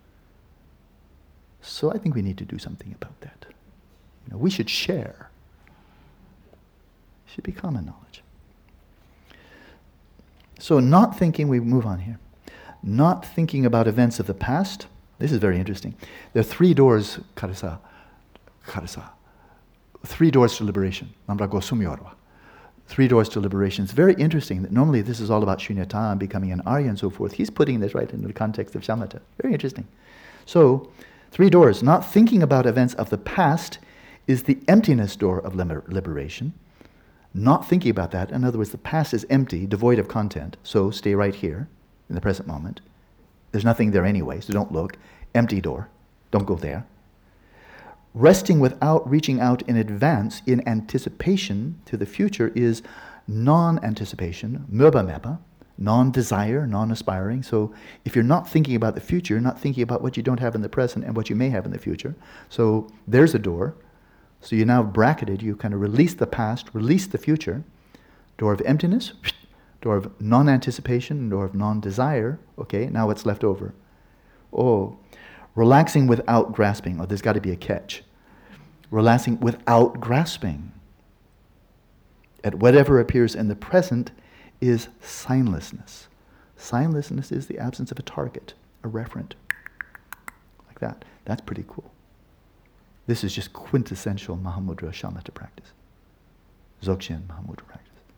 So I think we need to do something about that. You know, we should share. It should be common knowledge. So not thinking, we move on here. Not thinking about events of the past. This is very interesting. There are three doors, karasa, karasa, three doors to liberation. Namra Gosumyorwa. Three doors to liberation. It's very interesting that normally this is all about shunyata and becoming an Arya and so forth. He's putting this right into the context of shamatha. Very interesting. So, three doors. Not thinking about events of the past is the emptiness door of liber- liberation. Not thinking about that, in other words, the past is empty, devoid of content, so stay right here in the present moment. There's nothing there anyway, so don't look. Empty door. Don't go there. Resting without reaching out in advance in anticipation to the future is non-anticipation, möba meba, non-desire, non-aspiring. So if you're not thinking about the future, you're not thinking about what you don't have in the present and what you may have in the future. So there's a door. So you now bracketed, you kind of release the past, release the future. Door of emptiness, door of non-anticipation, door of non-desire. Okay, now what's left over? Oh, relaxing without grasping. Oh, there's got to be a catch. Relaxing without grasping at whatever appears in the present is signlessness. Signlessness is the absence of a target, a referent. Like that. That's pretty cool. This is just quintessential Mahamudra Shamatha practice. Dzogchen Mahamudra practice.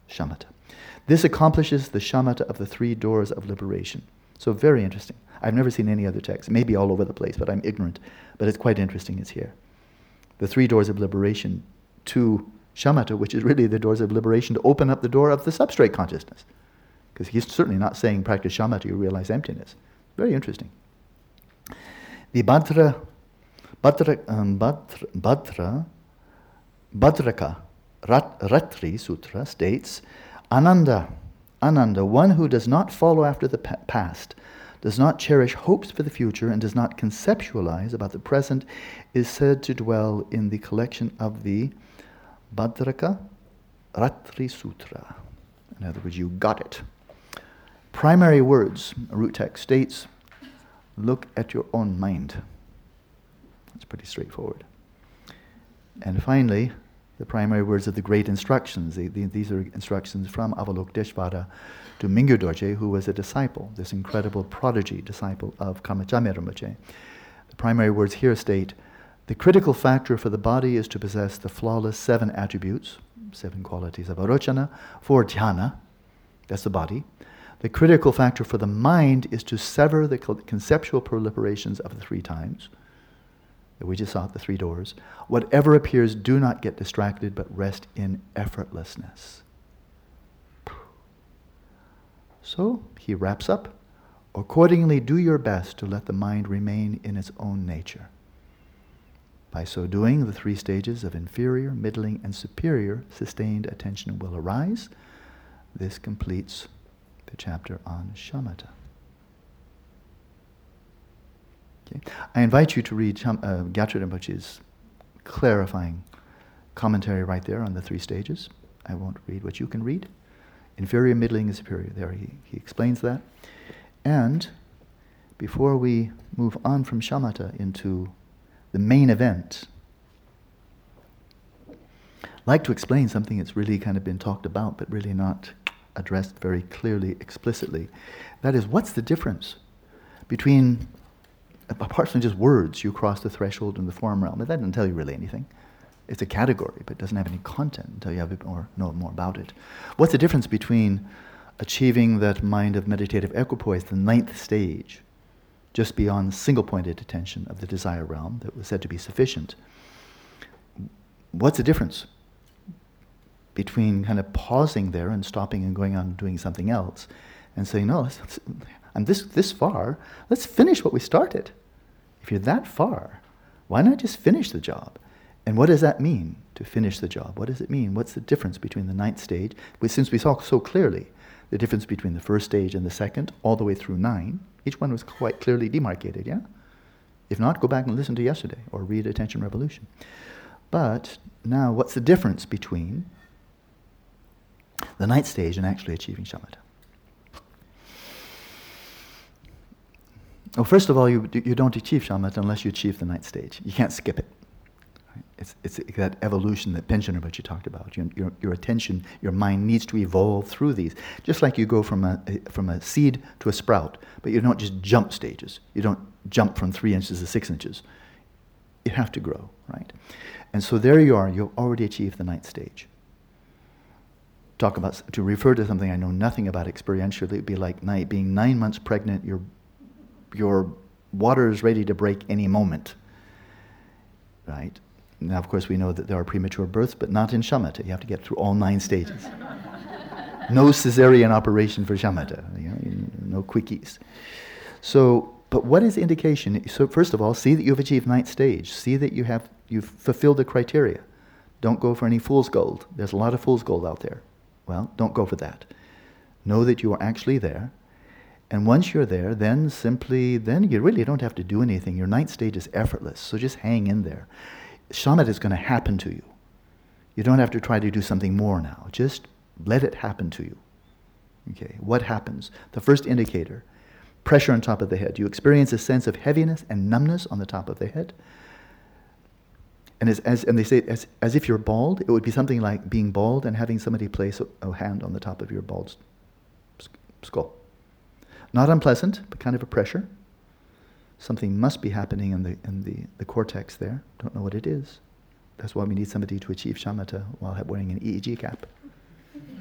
shamatha. This accomplishes the shamatha of the three doors of liberation. So very interesting. I've never seen any other text. It may be all over the place, but I'm ignorant. But it's quite interesting it's here. The three doors of liberation to shamatha, which is really the doors of liberation to open up the door of the substrate consciousness. Because he's certainly not saying practice shamatha, you realize emptiness. Very interesting. The Bhadra, Bhadra, um, Bhadra, Bhadra, Bhadraka Rat, Ratri Sutra states, Ananda, Ananda, one who does not follow after the pa- past, does not cherish hopes for the future, and does not conceptualize about the present, is said to dwell in the collection of the Bhadraka Ratri Sutra. In other words, you got it. Primary words, a root text states, look at your own mind. That's pretty straightforward. And finally, the primary words of the great instructions. The, the, these are instructions from Avalokiteshvara to Mingyur Dorje, who was a disciple, this incredible prodigy disciple of Kamachamya Rinpoche. The primary words here state, the critical factor for the body is to possess the flawless seven attributes, seven qualities of Arochana, for dhyana, that's the body. The critical factor for the mind is to sever the conceptual proliferations of the three times, that we just saw at the three doors. Whatever appears, do not get distracted, but rest in effortlessness. So, he wraps up, accordingly do your best to let the mind remain in its own nature. By so doing, the three stages of inferior, middling, and superior sustained attention will arise. This completes the chapter on shamatha. Okay. I invite you to read Sham, uh, Gyatso Rinpoche's clarifying commentary right there on the three stages. I won't read what you can read. Inferior, middling, and superior. There he, he explains that. And before we move on from shamatha into the main event, I'd like to explain something that's really kind of been talked about, but really not addressed very clearly, explicitly. That is, what's the difference between, apart from just words, you cross the threshold in the form realm? That doesn't tell you really anything. It's a category, but it doesn't have any content until you have a bit more, know more about it. What's the difference between achieving that mind of meditative equipoise, the ninth stage, just beyond single-pointed attention of the desire realm that was said to be sufficient? What's the difference between kind of pausing there and stopping and going on and doing something else and saying, no, let's, let's, I'm this, this far, let's finish what we started. If you're that far, why not just finish the job? And what does that mean, to finish the job? What does it mean? What's the difference between the ninth stage, which, since we saw so clearly the difference between the first stage and the second, all the way through nine, each one was quite clearly demarcated, yeah? If not, go back and listen to yesterday, or read Attention Revolution. But now, what's the difference between the ninth stage and actually achieving shamatha? Well, first of all, you you don't achieve shamatha unless you achieve the ninth stage. You can't skip it. It's it's that evolution that Panchen Rinpoche talked about. Your, your your attention, your mind needs to evolve through these. Just like you go from a from a seed to a sprout, but you don't just jump stages. You don't jump from three inches to six inches. You have to grow, right? And so there you are. You've already achieved the ninth stage. Talk about, to refer to something I know nothing about experientially, it'd be like nine, being nine months pregnant. Your your water is ready to break any moment, right? Now, of course, we know that there are premature births, but not in shamatha. You have to get through all nine stages. No cesarean operation for shamatha. You know, no quickies. So, but what is the indication? So, first of all, see that you've achieved ninth stage. See that you have you've fulfilled the criteria. Don't go for any fool's gold. There's a lot of fool's gold out there. Well, don't go for that. Know that you are actually there. And once you're there, then simply, then you really don't have to do anything. Your ninth stage is effortless, so just hang in there. Shamatha is going to happen to you. You don't have to try to do something more now. Just let it happen to you. Okay, what happens? The first indicator, pressure on top of the head. You experience a sense of heaviness and numbness on the top of the head. And as, as and they say, as, as if you're bald, it would be something like being bald and having somebody place a, a hand on the top of your bald skull. Not unpleasant, but kind of a pressure. Something must be happening in the in the, the cortex there. Don't know what it is. That's why we need somebody to achieve shamatha while wearing an E E G cap.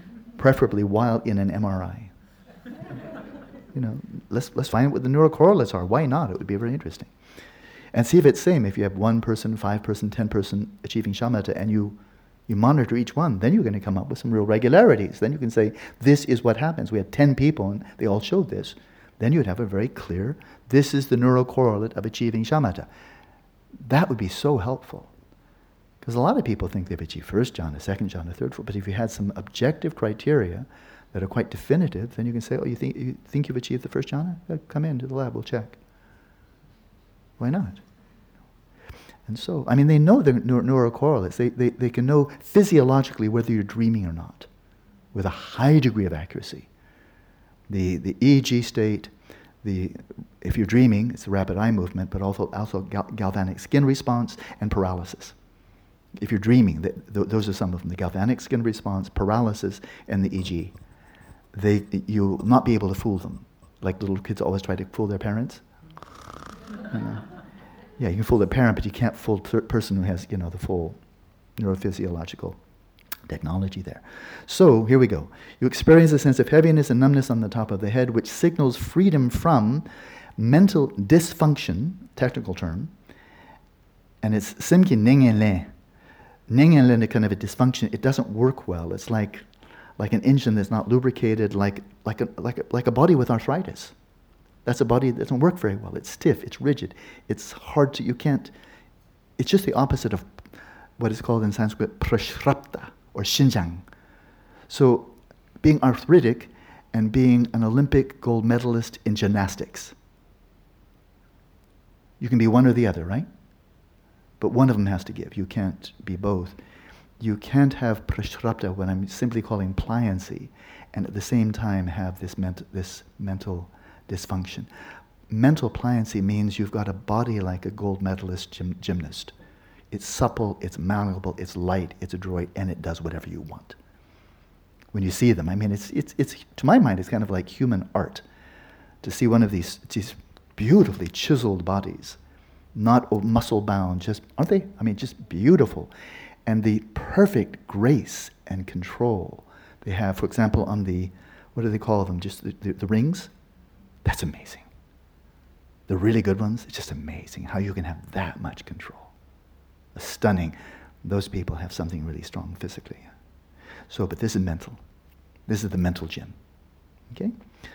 preferably while in an M R I. You know, let's let's find out what the neural correlates are. Why not? It would be very interesting. And see if it's same. If you have one person, five person, ten person achieving shamatha, and you you monitor each one, then you're going to come up with some real regularities. Then you can say, this is what happens. We had ten people and they all showed this. Then you'd have a very clear, this is the neural correlate of achieving shamatha. That would be so helpful. Because a lot of people think they've achieved first jhana, second jhana, third, fourth, but if you had some objective criteria that are quite definitive, then you can say, oh, you think, you think you've achieved the first jhana? Yeah, come in to the lab, we'll check. Why not? And so, I mean, they know the neur- neural correlates. They, they, they can know physiologically whether you're dreaming or not, with a high degree of accuracy. The the E E G state, the if you're dreaming, it's the rapid eye movement, but also also gal- galvanic skin response and paralysis. If you're dreaming, th- th- those are some of them: the galvanic skin response, paralysis, and the E E G. They you'll not be able to fool them, like little kids always try to fool their parents. You know? Yeah, you can fool the parent, but you can't fool the third person who has, you know, the full neurophysiological technology there. So, here we go. You experience a sense of heaviness and numbness on the top of the head, which signals freedom from mental dysfunction, technical term, and it's simki nengenle. Nengenle is kind of a dysfunction. It doesn't work well. It's like like an engine that's not lubricated, like like a like a, like a body with arthritis. That's a body that doesn't work very well. It's stiff, it's rigid, it's hard to, you can't, it's just the opposite of what is called in Sanskrit prashrapta or shinjang. So being arthritic and being an Olympic gold medalist in gymnastics. You can be one or the other, right? But one of them has to give. You can't be both. You can't have prashrapta, what I'm simply calling pliancy, and at the same time have this, ment- this mental dysfunction. Mental pliancy means you've got a body like a gold medalist gym- gymnast. It's supple, it's malleable, it's light, it's adroit, and it does whatever you want. When you see them, I mean, it's it's it's to my mind, it's kind of like human art to see one of these these beautifully chiseled bodies, not muscle bound, just aren't they? I mean, just beautiful, and the perfect grace and control they have. For example, on the what do they call them? Just the, the, the rings. That's amazing. The really good ones, it's just amazing how you can have that much control. Stunning. Those people have something really strong physically. So, but this is mental. This is the mental gym. Okay?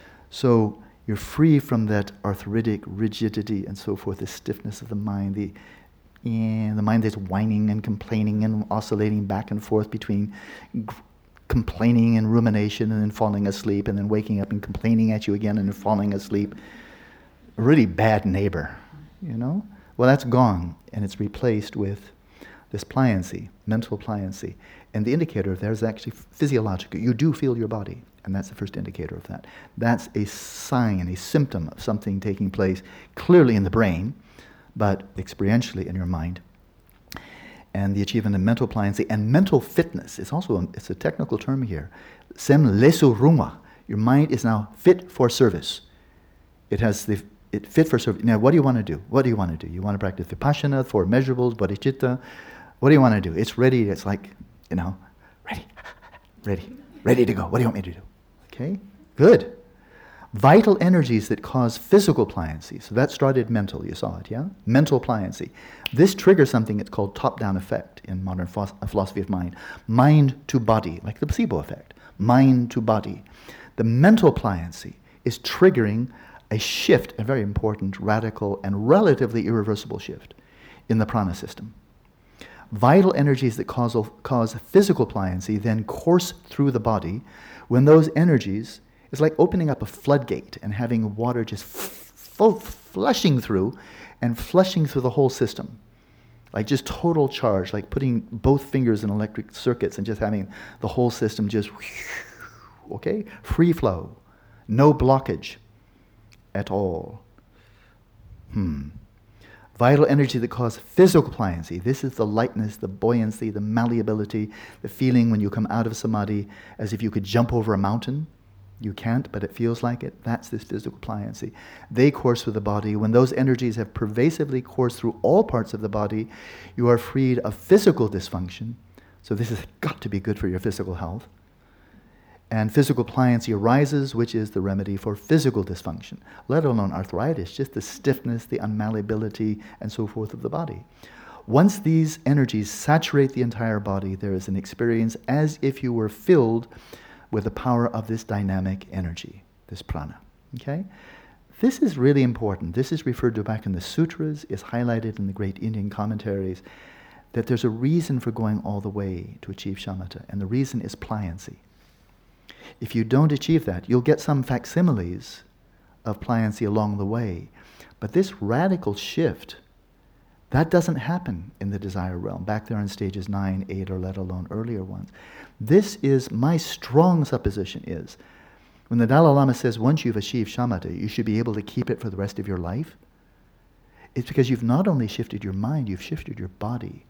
So, you're free from that arthritic rigidity and so forth, the stiffness of the mind, the, yeah, the mind that's whining and complaining and oscillating back and forth between g- complaining and rumination and then falling asleep and then waking up and complaining at you again and then falling asleep. A really bad neighbor, you know? Well, that's gone, and it's replaced with this pliancy, mental pliancy. And the indicator of that is actually physiological. You do feel your body, and that's the first indicator of that. That's a sign, a symptom of something taking place clearly in the brain, but experientially in your mind. And the achievement of mental pliancy and mental fitness is also a, it's a technical term here. Sem lesu rungwa. Your mind is now fit for service. It has the it fit for service. Now, what do you want to do? What do you want to do? You want to practice vipassana, four measurables, bodhicitta. What do you want to do? It's ready. It's like, you know, ready, ready, ready to go. What do you want me to do? Okay, good. Vital energies that cause physical pliancy. So that started mental, you saw it, yeah? Mental pliancy. This triggers something that's called top-down effect in modern phos- philosophy of mind. Mind to body, like the placebo effect. Mind to body. The mental pliancy is triggering a shift, a very important, radical, and relatively irreversible shift in the prana system. Vital energies that cause, cause physical pliancy then course through the body. When those energies, it's like opening up a floodgate and having water just f- f- flushing through and flushing through the whole system. Like just total charge, like putting both fingers in electric circuits and just having the whole system just, okay? Free flow. No blockage at all. Hmm. Vital energy that causes physical pliancy. This is the lightness, the buoyancy, the malleability, the feeling when you come out of samadhi as if you could jump over a mountain. You can't, but it feels like it. That's this physical pliancy. They course through the body. When those energies have pervasively coursed through all parts of the body, you are freed of physical dysfunction. So this has got to be good for your physical health. And physical pliancy arises, which is the remedy for physical dysfunction, let alone arthritis, just the stiffness, the unmalleability, and so forth of the body. Once these energies saturate the entire body, there is an experience as if you were filled with the power of this dynamic energy, this prana. Okay? This is really important. This is referred to back in the sutras, is highlighted in the great Indian commentaries, that there's a reason for going all the way to achieve shamatha, and the reason is pliancy. If you don't achieve that, you'll get some facsimiles of pliancy along the way. But this radical shift, that doesn't happen in the desire realm, back there in stages nine, eight, or let alone earlier ones. This is, my strong supposition is, when the Dalai Lama says once you've achieved shamatha, you should be able to keep it for the rest of your life, it's because you've not only shifted your mind, you've shifted your body.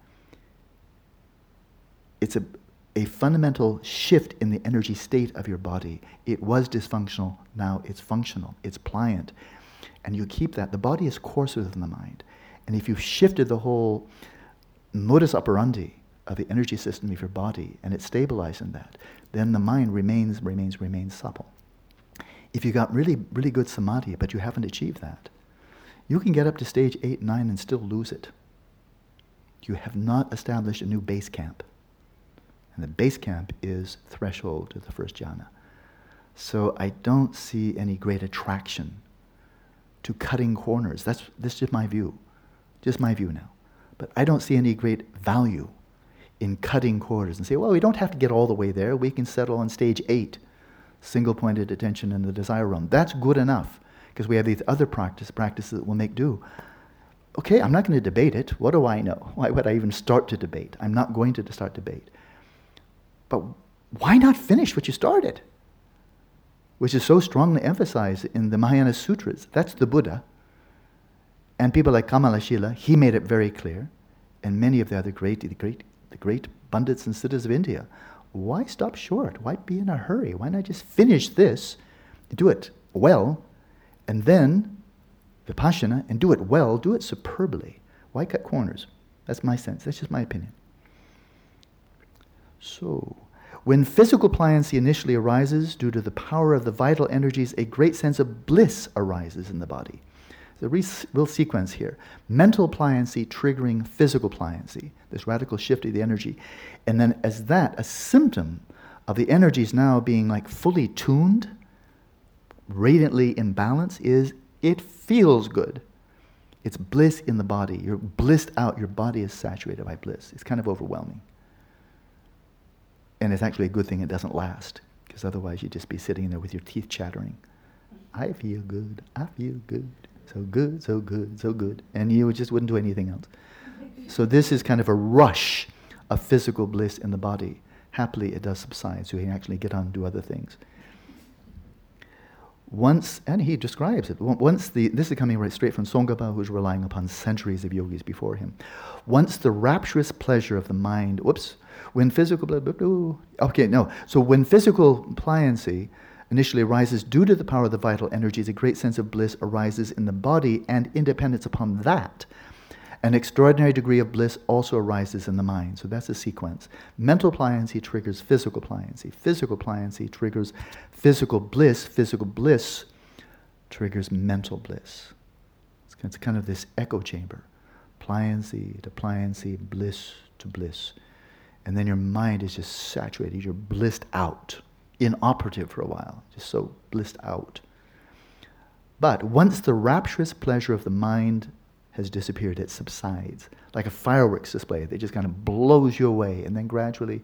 It's a, a fundamental shift in the energy state of your body. It was dysfunctional, now it's functional, it's pliant. And you keep that. The body is coarser than the mind. And if you've shifted the whole modus operandi of the energy system of your body, and it's stabilized in that, then the mind remains, remains, remains supple. If you got really, really good samadhi, but you haven't achieved that, you can get up to stage eight, nine, and still lose it. You have not established a new base camp. And the base camp is threshold to the first jhana. So I don't see any great attraction to cutting corners. That's, that's just my view. Just my view now. But I don't see any great value in cutting corners and say, well, we don't have to get all the way there. We can settle on stage eight, single-pointed attention in the desire realm. That's good enough, because we have these other practice, practices that will make do. Okay, I'm not going to debate it. What do I know? Why would I even start to debate? I'm not going to start debate. But why not finish what you started? Which is so strongly emphasized in the Mahayana Sutras. That's the Buddha. And people like Kamalashila, he made it very clear. And many of the other great, the great, the great pundits and siddhas of India. Why stop short? Why be in a hurry? Why not just finish this, do it well, and then Vipassana, and do it well, do it superbly. Why cut corners? That's my sense. That's just my opinion. So, when physical pliancy initially arises due to the power of the vital energies, a great sense of bliss arises in the body. There's a re- real sequence here. Mental pliancy triggering physical pliancy, this radical shift of the energy. And then as that, a symptom of the energies now being like fully tuned, radiantly in balance, is it feels good. It's bliss in the body. You're blissed out. Your body is saturated by bliss. It's kind of overwhelming. And it's actually a good thing it doesn't last, because otherwise you'd just be sitting there with your teeth chattering. I feel good, I feel good, so good, so good, so good. And you just wouldn't do anything else. So this is kind of a rush of physical bliss in the body. Happily it does subside, so you can actually get on and do other things. Once, and he describes it, once the, this is coming right straight from Tsongkhapa, who's relying upon centuries of yogis before him. Once the rapturous pleasure of the mind, whoops, when physical, okay, no. So when physical pliancy initially arises due to the power of the vital energies, a great sense of bliss arises in the body, and independence upon that, an extraordinary degree of bliss also arises in the mind. So that's a sequence. Mental pliancy triggers physical pliancy. Physical pliancy triggers physical bliss. Physical bliss triggers mental bliss. It's kind of this echo chamber. Pliancy to pliancy, bliss to bliss. And then your mind is just saturated. You're blissed out, inoperative for a while, just so blissed out. But once the rapturous pleasure of the mind has disappeared, it subsides. Like a fireworks display, it just kind of blows you away, and then gradually,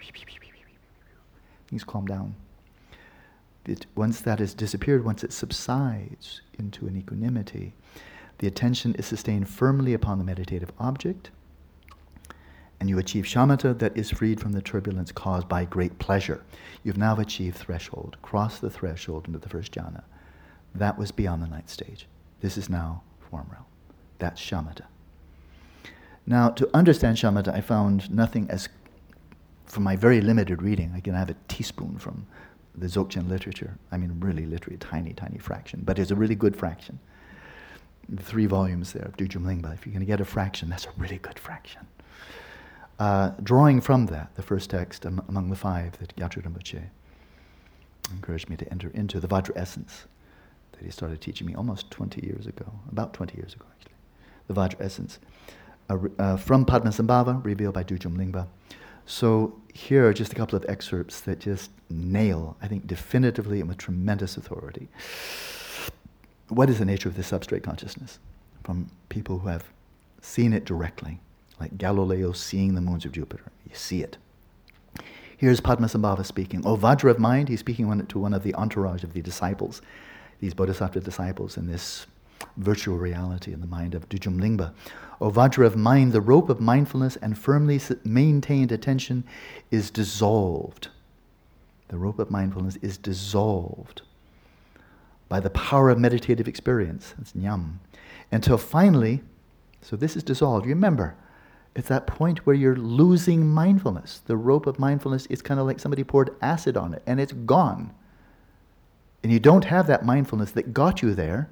things calm down. It, once that has disappeared, once it subsides into an equanimity, the attention is sustained firmly upon the meditative object, and you achieve shamatha that is freed from the turbulence caused by great pleasure. You've now achieved threshold, crossed the threshold into the first jhana. That was beyond the ninth stage. This is now form realm. That's shamatha. Now, to understand shamatha, I found nothing as, from my very limited reading, I can have a teaspoon from the Dzogchen literature. I mean, really literally tiny, tiny fraction, but it's a really good fraction. The three volumes there of Dujum Lingpa. If you're going to get a fraction, that's a really good fraction. Uh, drawing from that, the first text am- among the five that Gyatso Rinpoche encouraged me to enter into the Vajra essence that he started teaching me almost twenty years ago, about twenty years ago actually. The Vajra essence. Uh, uh, from Padmasambhava, revealed by Dudjom Lingpa. So here are just a couple of excerpts that just nail, I think definitively and with tremendous authority, what is the nature of this substrate consciousness from people who have seen it directly, like Galileo seeing the moons of Jupiter. You see it. Here's Padmasambhava speaking. O Vajra of mind, he's speaking one, to one of the entourage of the disciples, these Bodhisattva disciples in this virtual reality in the mind of Dudjom Lingpa. O Vajra of mind, the rope of mindfulness and firmly maintained attention is dissolved. The rope of mindfulness is dissolved by the power of meditative experience. That's Nyam. Until finally, so this is dissolved. Remember, it's that point where you're losing mindfulness. The rope of mindfulness is kind of like somebody poured acid on it and it's gone. And you don't have that mindfulness that got you there.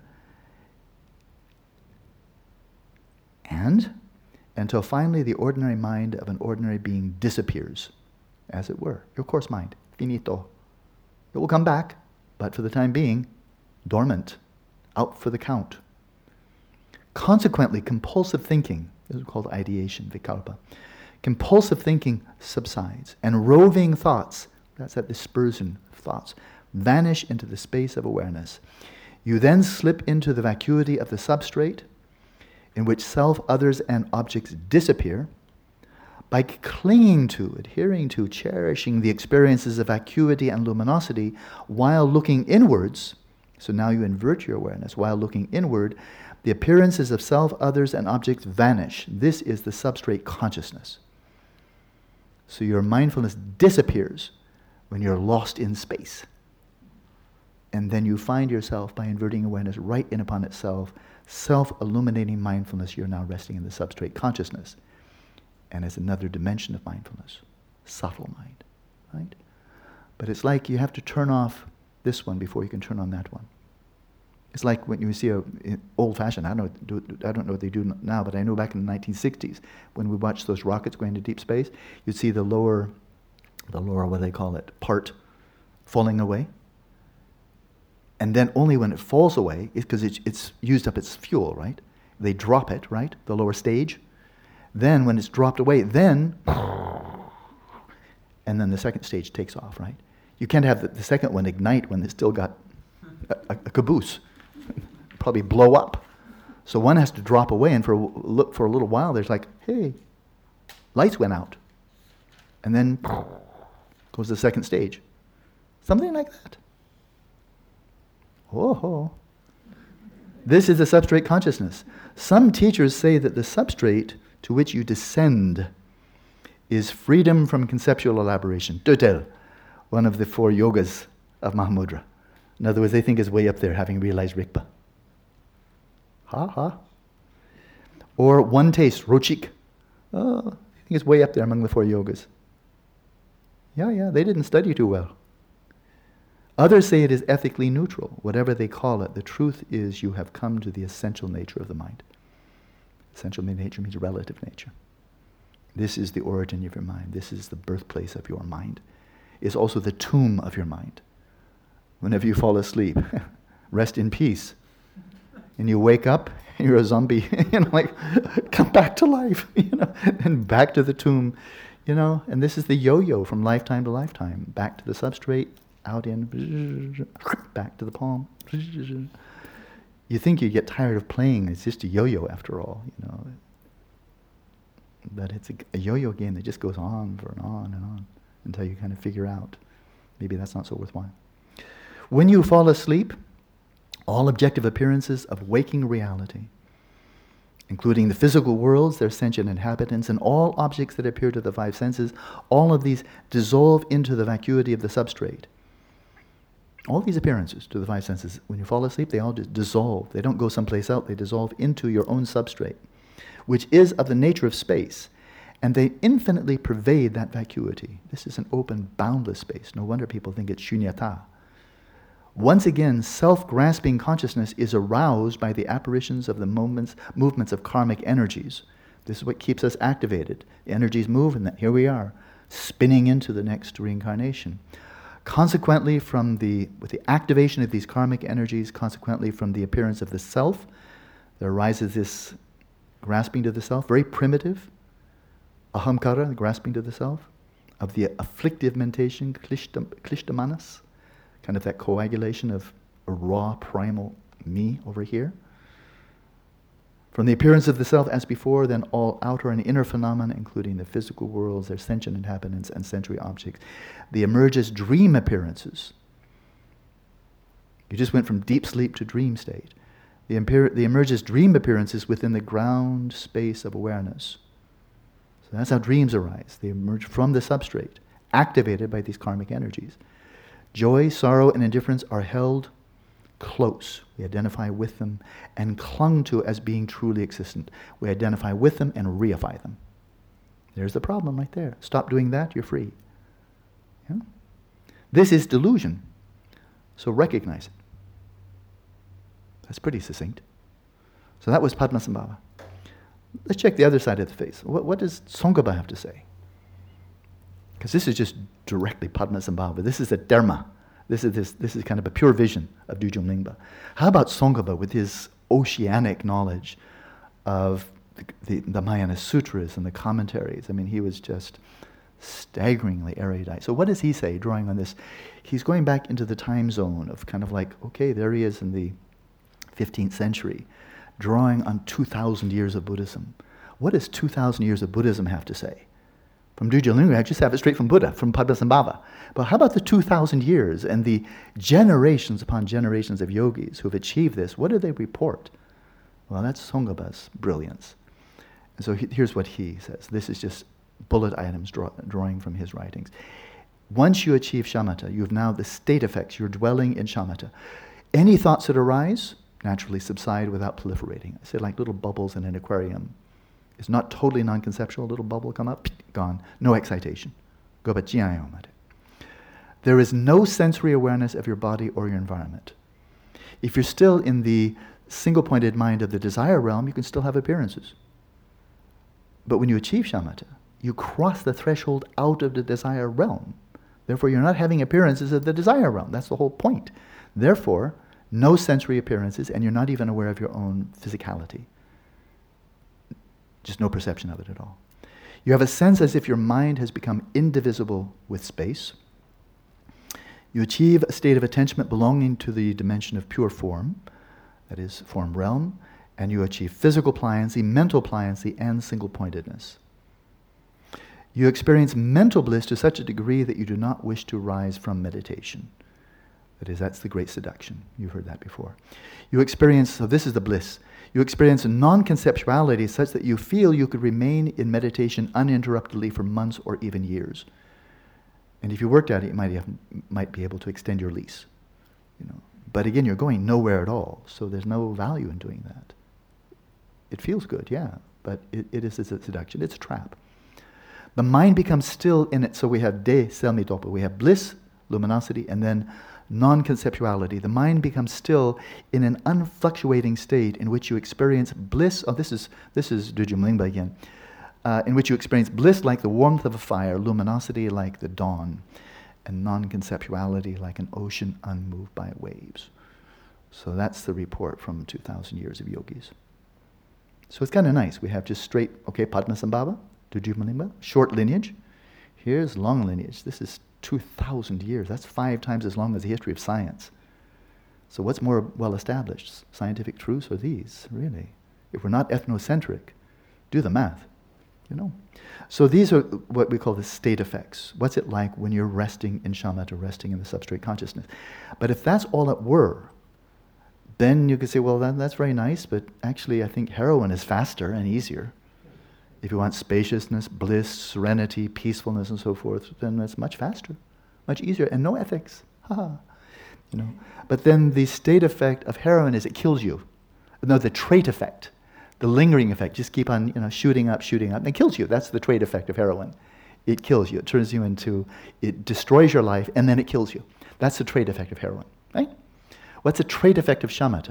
And until finally the ordinary mind of an ordinary being disappears, as it were. Your coarse mind, finito. It will come back, but for the time being, dormant, out for the count. Consequently, compulsive thinking, this is called ideation, vikalpa. Compulsive thinking subsides, and roving thoughts, that's that dispersion of thoughts, vanish into the space of awareness. You then slip into the vacuity of the substrate, in which self, others, and objects disappear. By clinging to, adhering to, cherishing the experiences of vacuity and luminosity while looking inwards, so now you invert your awareness, while looking inward, the appearances of self, others, and objects vanish. This is the substrate consciousness. So your mindfulness disappears when you're lost in space. And then you find yourself, by inverting awareness right in upon itself, self-illuminating mindfulness, you're now resting in the substrate consciousness. And it's another dimension of mindfulness, subtle mind, right? But it's like you have to turn off this one before you can turn on that one. It's like when you see a old-fashioned, I don't know, I don't know what they do now, but I know back in the nineteen sixties, when we watched those rockets going to deep space, you'd see the lower, the lower, what do they call it, part falling away. And then only when it falls away, is because it's, it's used up its fuel, right? They drop it, right? The lower stage. Then when it's dropped away, then, and then the second stage takes off, right? You can't have the, the second one ignite when it's still got a, a, a caboose. Probably blow up. So one has to drop away, and for a, look, for a little while, there's like, hey, lights went out. And then goes the second stage. Something like that. Oh, this is the substrate consciousness. Some teachers say that the substrate to which you descend is freedom from conceptual elaboration. Tutel, one of the four yogas of Mahamudra. In other words, they think is way up there, having realized Rigpa. Ha ha. Or one taste, Rochik. Oh, I think it's way up there among the four yogas. Yeah, yeah, they didn't study too well. Others say it is ethically neutral. Whatever they call it, the truth is you have come to the essential nature of the mind. Essential nature means relative nature. This is the origin of your mind. This is the birthplace of your mind. It's also the tomb of your mind. Whenever you fall asleep, rest in peace. And you wake up, and you're a zombie, you know, like, come back to life, you know, and back to the tomb, you know. And this is the yo-yo from lifetime to lifetime. Back to the substrate, out in, back to the palm. You think you get tired of playing. It's just a yo-yo after all, you know. But it's a, a yo-yo game that just goes on for and on and on until you kind of figure out maybe that's not so worthwhile. When you fall asleep, all objective appearances of waking reality, including the physical worlds, their sentient inhabitants, and all objects that appear to the five senses, all of these dissolve into the vacuity of the substrate. All these appearances to the five senses, when you fall asleep, they all just dissolve. They don't go someplace else. They dissolve into your own substrate, which is of the nature of space. And they infinitely pervade that vacuity. This is an open, boundless space. No wonder people think it's shunyata. Once again, self-grasping consciousness is aroused by the apparitions of the moments, movements of karmic energies. This is what keeps us activated. The energies move, and here we are, spinning into the next reincarnation. Consequently, from the, with the activation of these karmic energies, consequently from the appearance of the self, there arises this grasping to the self, very primitive, ahamkara, grasping to the self, of the afflictive mentation, klishta, klishta kind of that coagulation of a raw primal me over here. From the appearance of the self as before, then all outer and inner phenomena, including the physical worlds, their sentient inhabitants and sensory objects, they emerge as dream appearances. You just went from deep sleep to dream state. They, imper- they emerge as dream appearances within the ground space of awareness. So that's how dreams arise. They emerge from the substrate, activated by these karmic energies. Joy, sorrow, and indifference are held close. We identify with them and clung to as being truly existent. We identify with them and reify them. There's the problem right there. Stop doing that, you're free. Yeah? This is delusion. So recognize it. That's pretty succinct. So that was Padmasambhava. Let's check the other side of the face. What, what does Tsongkhapa have to say? Because this is just directly Padmasambhava. This is a dharma. This is this, this is kind of a pure vision of Dudjom Lingpa. How about Tsongkhapa with his oceanic knowledge of the, the, the Mahayana sutras and the commentaries? I mean, he was just staggeringly erudite. So what does he say, drawing on this? He's going back into the time zone of kind of like, okay, there he is in the fifteenth century, drawing on two thousand years of Buddhism. What does two thousand years of Buddhism have to say? From Dudjom Lingpa, I just have it straight from Buddha, from Padmasambhava. But how about the two thousand years and the generations upon generations of yogis who have achieved this? What do they report? Well, that's Tsongkhapa's brilliance. And so he, here's what he says. This is just bullet items draw, drawing from his writings. Once you achieve shamatha, you have now the state effects. You're dwelling in shamatha. Any thoughts that arise naturally subside without proliferating. I say like little bubbles in an aquarium. It's not totally non-conceptual. A little bubble come up, gone. No excitation. Go back. There is no sensory awareness of your body or your environment. If you're still in the single-pointed mind of the desire realm, you can still have appearances. But when you achieve shamatha, you cross the threshold out of the desire realm. Therefore, you're not having appearances of the desire realm. That's the whole point. Therefore, no sensory appearances, and you're not even aware of your own physicality. Just no perception of it at all. You have a sense as if your mind has become indivisible with space. You achieve a state of attachment belonging to the dimension of pure form, that is, form realm, and you achieve physical pliancy, mental pliancy, and single-pointedness. You experience mental bliss to such a degree that you do not wish to rise from meditation. That is, that's the great seduction. You've heard that before. You experience, so this is the bliss, you experience a non-conceptuality such that you feel you could remain in meditation uninterruptedly for months or even years. And if you worked at it, you might, have, might be able to extend your lease. You know. But again, you're going nowhere at all, so there's no value in doing that. It feels good, yeah, but it, it is a seduction. It's a trap. The mind becomes still in it, so we have de selmitopa. We have bliss, luminosity, and then non-conceptuality. The mind becomes still in an unfluctuating state in which you experience bliss. Oh, this is this is Dudjom Lingpa again. Uh, in which you experience bliss like the warmth of a fire, luminosity like the dawn, and non-conceptuality like an ocean unmoved by waves. So that's the report from two thousand years of yogis. So it's kind of nice. We have just straight, okay, Padmasambhava, Dudjom Lingpa, short lineage. Here's long lineage. This is two thousand years. That's five times as long as the history of science. So what's more well established? Scientific truths or these, really? If we're not ethnocentric, do the math, you know. So these are what we call the state effects. What's it like when you're resting in shamatha, resting in the substrate consciousness? But if that's all it were, then you could say, well, that, that's very nice, but actually I think heroin is faster and easier. If you want spaciousness, bliss, serenity, peacefulness, and so forth, then it's much faster, much easier, and no ethics. Ha, you know. But then the state effect of heroin is it kills you. No, the trait effect, the lingering effect, just keep on, you know, shooting up, shooting up, and it kills you. That's the trait effect of heroin. It kills you. It turns you into, it destroys your life, and then it kills you. That's the trait effect of heroin, right? What's the trait effect of shamatha?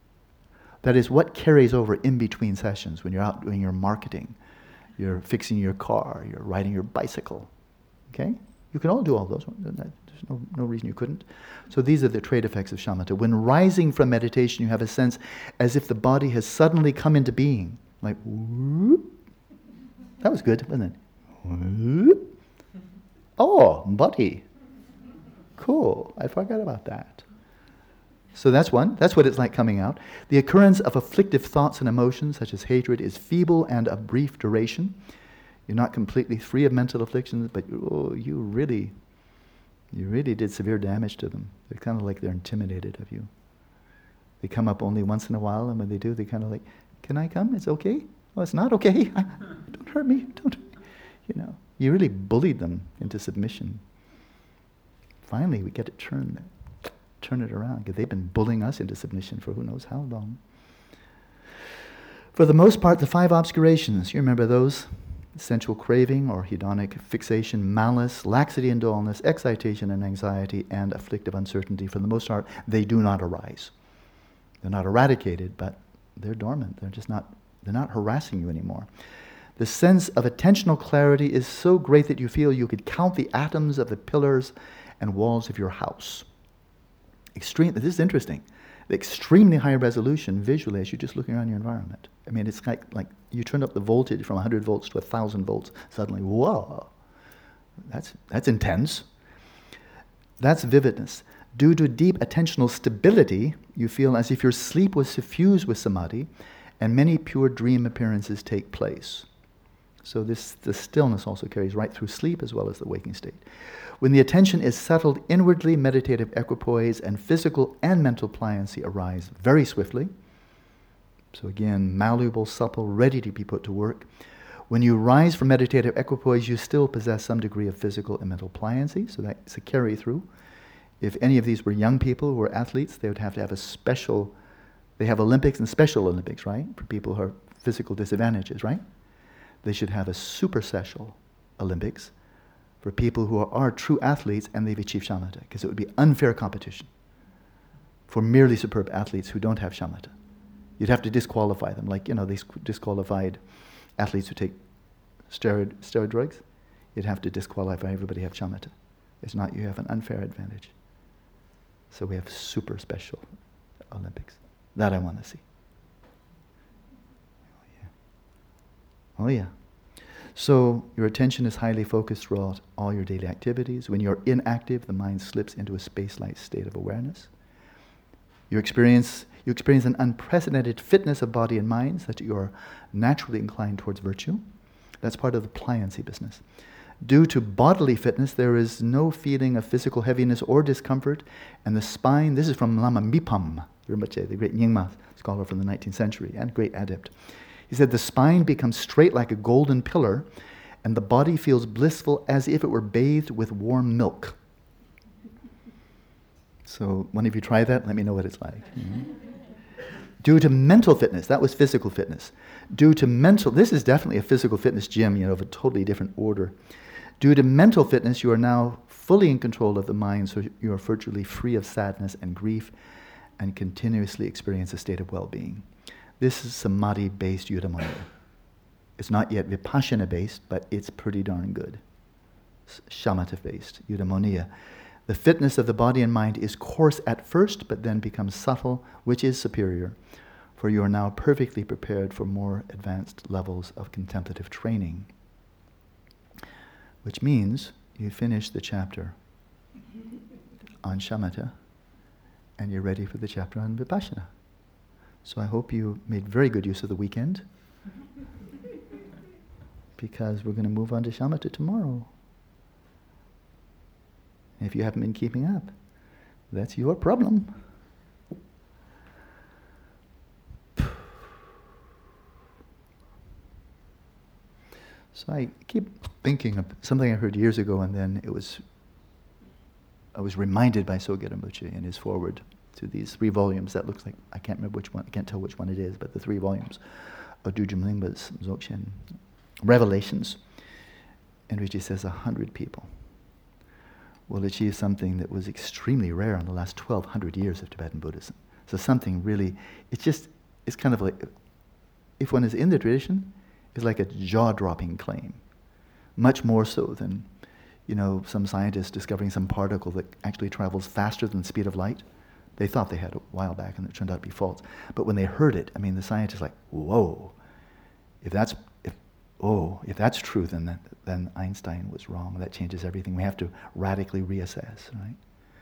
That is what carries over in between sessions when you're out doing your marketing. You're fixing your car, you're riding your bicycle, okay? You can all do all those. There's no, no reason you couldn't. So these are the trait effects of shamatha. When rising from meditation, you have a sense as if the body has suddenly come into being. Like, whoop. That was good, wasn't it? Whoop. Oh, body. Cool. I forgot about that. So that's one. That's what it's like coming out. The occurrence of afflictive thoughts and emotions, such as hatred, is feeble and of brief duration. You're not completely free of mental afflictions, but oh, you really, you really did severe damage to them. They're kind of like they're intimidated of you. They come up only once in a while, and when they do, they kind of like, "Can I come? It's okay." "Oh, it's not okay. Don't hurt me. Don't." You know, you really bullied them into submission. Finally, we get to turn it, turn it around, because they've been bullying us into submission for who knows how long. For the most part, the five obscurations, you remember those? Sensual craving or hedonic fixation, malice, laxity and dullness, excitation and anxiety, and afflictive uncertainty. For the most part, they do not arise. They're not eradicated, but they're dormant. They're just not, they're not harassing you anymore. The sense of attentional clarity is so great that you feel you could count the atoms of the pillars and walls of your house. Extreme, this is interesting. The extremely high resolution visually as you're just looking around your environment. I mean, it's like, like you turn up the voltage from one hundred volts to one thousand volts. Suddenly, whoa, that's, that's intense. That's vividness. Due to deep attentional stability, you feel as if your sleep was suffused with samadhi, and many pure dream appearances take place. So this, the stillness also carries right through sleep as well as the waking state. When the attention is settled inwardly, meditative equipoise and physical and mental pliancy arise very swiftly. So again, malleable, supple, ready to be put to work. When you rise from meditative equipoise, you still possess some degree of physical and mental pliancy, so that's a carry through. If any of these were young people who were athletes, they would have to have a special, they have Olympics and Special Olympics, right? For people who are physical disadvantages, right? They should have a super special Olympics for people who are, are true athletes and they've achieved shamatha, because it would be unfair competition for merely superb athletes who don't have shamatha. You'd have to disqualify them, like, you know, they disqualified athletes who take steroid, steroid drugs. You'd have to disqualify everybody who have shamatha. It's not, you have an unfair advantage. So we have super special Olympics. That I want to see. Oh yeah. So your attention is highly focused throughout all your daily activities. When you're inactive, the mind slips into a space-like state of awareness. You experience, you experience an unprecedented fitness of body and mind, such that you are naturally inclined towards virtue. That's part of the pliancy business. Due to bodily fitness, there is no feeling of physical heaviness or discomfort, and the spine, this is from Lama Mipam Rinpoche, the great Nyingma scholar from the nineteenth century, and great adept. He said, the spine becomes straight like a golden pillar, and the body feels blissful as if it were bathed with warm milk. So, one of you try that? Let me know what it's like. Mm-hmm. Due to mental fitness, that was physical fitness. Due to mental, this is definitely a physical fitness gym, you know, of a totally different order. Due to mental fitness, you are now fully in control of the mind, so you are virtually free of sadness and grief, and continuously experience a state of well-being. This is samadhi-based eudaimonia. It's not yet vipassana-based, but it's pretty darn good. Shamatha-based eudaimonia. The fitness of the body and mind is coarse at first, but then becomes subtle, which is superior, for you are now perfectly prepared for more advanced levels of contemplative training. Which means you finish the chapter on shamatha, and you're ready for the chapter on vipassana. So I hope you made very good use of the weekend, because we're going to move on to shamatha tomorrow. If you haven't been keeping up, that's your problem. So I keep thinking of something I heard years ago, and then it was, I was reminded by Sogyal Rinpoche in his foreword to these three volumes that looks like, I can't remember which one, I can't tell which one it is, but the three volumes of Dudjom Lingpa's Dzogchen Revelations, in which he says a hundred people will achieve something that was extremely rare in the last twelve hundred years of Tibetan Buddhism. So something really, it's just, it's kind of like, if one is in the tradition, it's like a jaw-dropping claim. Much more so than, you know, some scientists discovering some particle that actually travels faster than the speed of light. They thought they had a while back, and it turned out to be false. But when they heard it, I mean, the scientists like, whoa, if that's, if, oh, if that's true, then that, then Einstein was wrong. That changes everything. We have to radically reassess, right?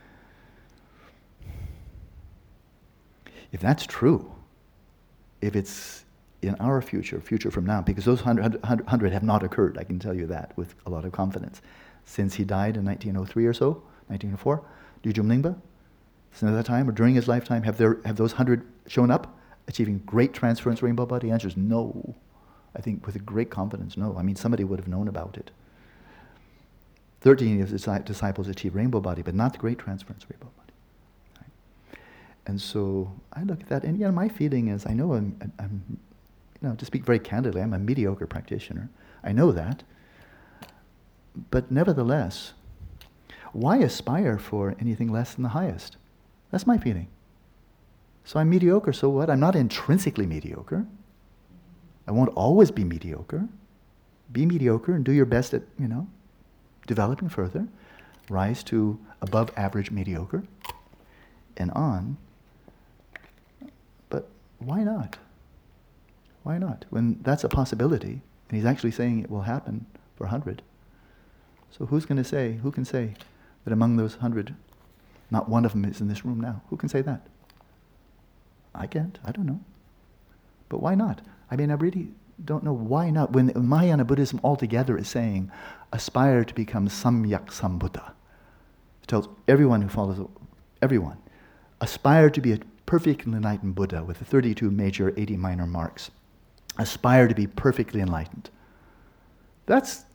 If that's true, if it's in our future, future from now, because those hundred, hundred, hundred have not occurred, I can tell you that with a lot of confidence. Since he died in nineteen oh three or so, nineteen oh four, Dudjom Lingpa, since that time, or during his lifetime, have there have those hundred shown up, achieving great transference rainbow body? The answer is no. I think with a great confidence, no. I mean, somebody would have known about it. Thirteen of his disciples achieved rainbow body, but not the great transference rainbow body. Right? And so I look at that, and yeah, my feeling is, I know I'm, I'm, you know, to speak very candidly, I'm a mediocre practitioner. I know that. But nevertheless, why aspire for anything less than the highest? That's my feeling. So I'm mediocre, so what? I'm not intrinsically mediocre. I won't always be mediocre. Be mediocre and do your best at, you know, developing further. Rise to above average mediocre and on. But why not? Why not? When that's a possibility, and he's actually saying it will happen for a hundred. So who's going to say, who can say that among those hundred, not one of them is in this room now? Who can say that? I can't. I don't know. But why not? I mean, I really don't know why not. When Mahayana Buddhism altogether is saying, aspire to become Samyak Sambuddha. It tells everyone who follows, everyone, aspire to be a perfectly enlightened Buddha with the thirty-two major, eighty minor marks. Aspire to be perfectly enlightened. That's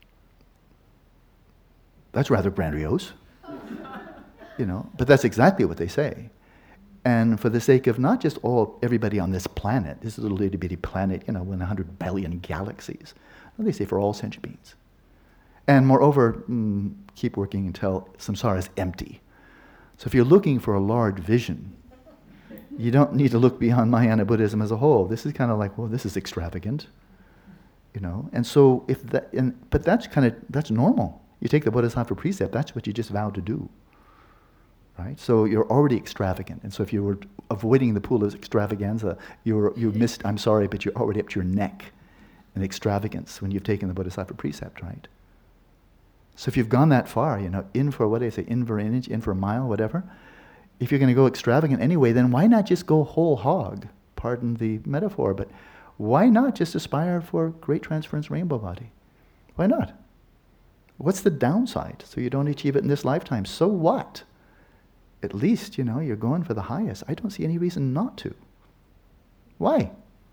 That's rather grandiose, you know, but that's exactly what they say. And for the sake of not just all everybody on this planet, this little itty bitty planet, you know, in a hundred billion galaxies, no, they say for all sentient beings. And moreover, mm, keep working until samsara is empty. So if you're looking for a large vision, you don't need to look beyond Mahayana Buddhism as a whole. This is kind of like, well, this is extravagant, you know. And so if that, and, but that's kind of, that's normal. You take the Bodhisattva precept, that's what you just vowed to do, right? So you're already extravagant. And so if you were avoiding the pool of extravaganza, you're, you missed, I'm sorry, but you're already up to your neck in extravagance when you've taken the Bodhisattva precept, right? So if you've gone that far, you know, in for what do they say, in for an inch, in for a mile, whatever, if you're going to go extravagant anyway, then why not just go whole hog? Pardon the metaphor, but why not just aspire for great transference rainbow body? Why not? What's the downside? So you don't achieve it in this lifetime. So what? At least, you know, you're going for the highest. I don't see any reason not to. Why?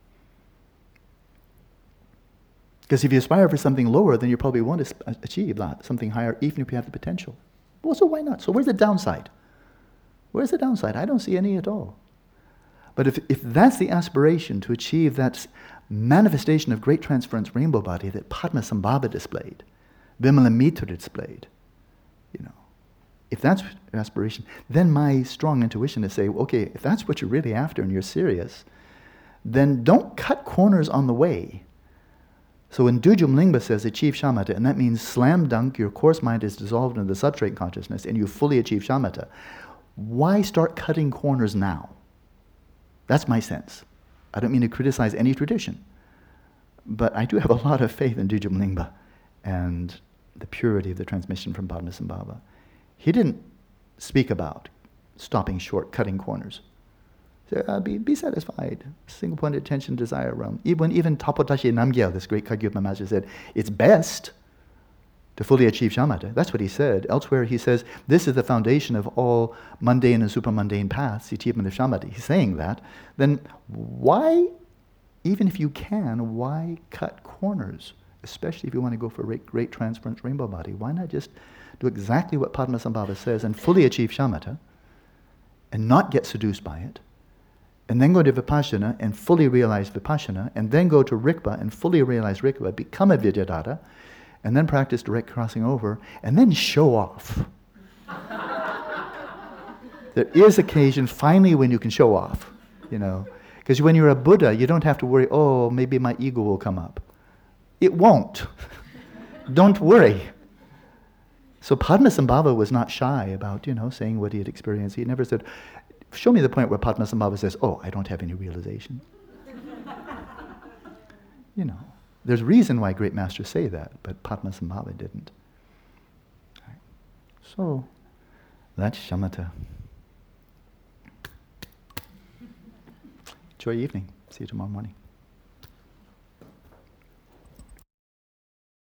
Because if you aspire for something lower, then you probably won't achieve that, something higher, even if you have the potential. Well, so why not? So where's the downside? Where's the downside? I don't see any at all. But if, if that's the aspiration to achieve that manifestation of great transference rainbow body that Padmasambhava displayed, Vimala Mitra displayed, you know, if that's your aspiration, then my strong intuition is say, okay, if that's what you're really after and you're serious, then don't cut corners on the way. So when Dudjom Lingpa says achieve shamatha, and that means slam dunk, your coarse mind is dissolved into the substrate consciousness and you fully achieve shamatha, why start cutting corners now? That's my sense. I don't mean to criticize any tradition, but I do have a lot of faith in Dudjom Lingpa and the purity of the transmission from Padmasambhava. He didn't speak about stopping short, cutting corners. So, uh, be, be satisfied. Single pointed attention, desire realm. Even, even Tapotashi Namgyal, this great Kagyupa master, said, it's best to fully achieve shamatha. That's what he said. Elsewhere he says, this is the foundation of all mundane and supermundane paths, the achievement of shamatha. He's saying that. Then why, even if you can, why cut corners? Especially if you want to go for great, great transference rainbow body. Why not just do exactly what Padmasambhava says and fully achieve shamatha and not get seduced by it, and then go to Vipassana and fully realize Vipassana, and then go to Rikpa and fully realize Rikpa, become a Vidyadhara, and then practice direct crossing over, and then show off. There is occasion finally when you can show off, you know. Because when you're a Buddha, you don't have to worry, oh, maybe my ego will come up. It won't. Don't worry. So Padmasambhava was not shy about, you know, saying what he had experienced. He never said, show me the point where Padmasambhava says, oh, I don't have any realization. You know, there's reason why great masters say that, but Padmasambhava didn't. Right. So, that's shamatha. Enjoy your evening. See you tomorrow morning.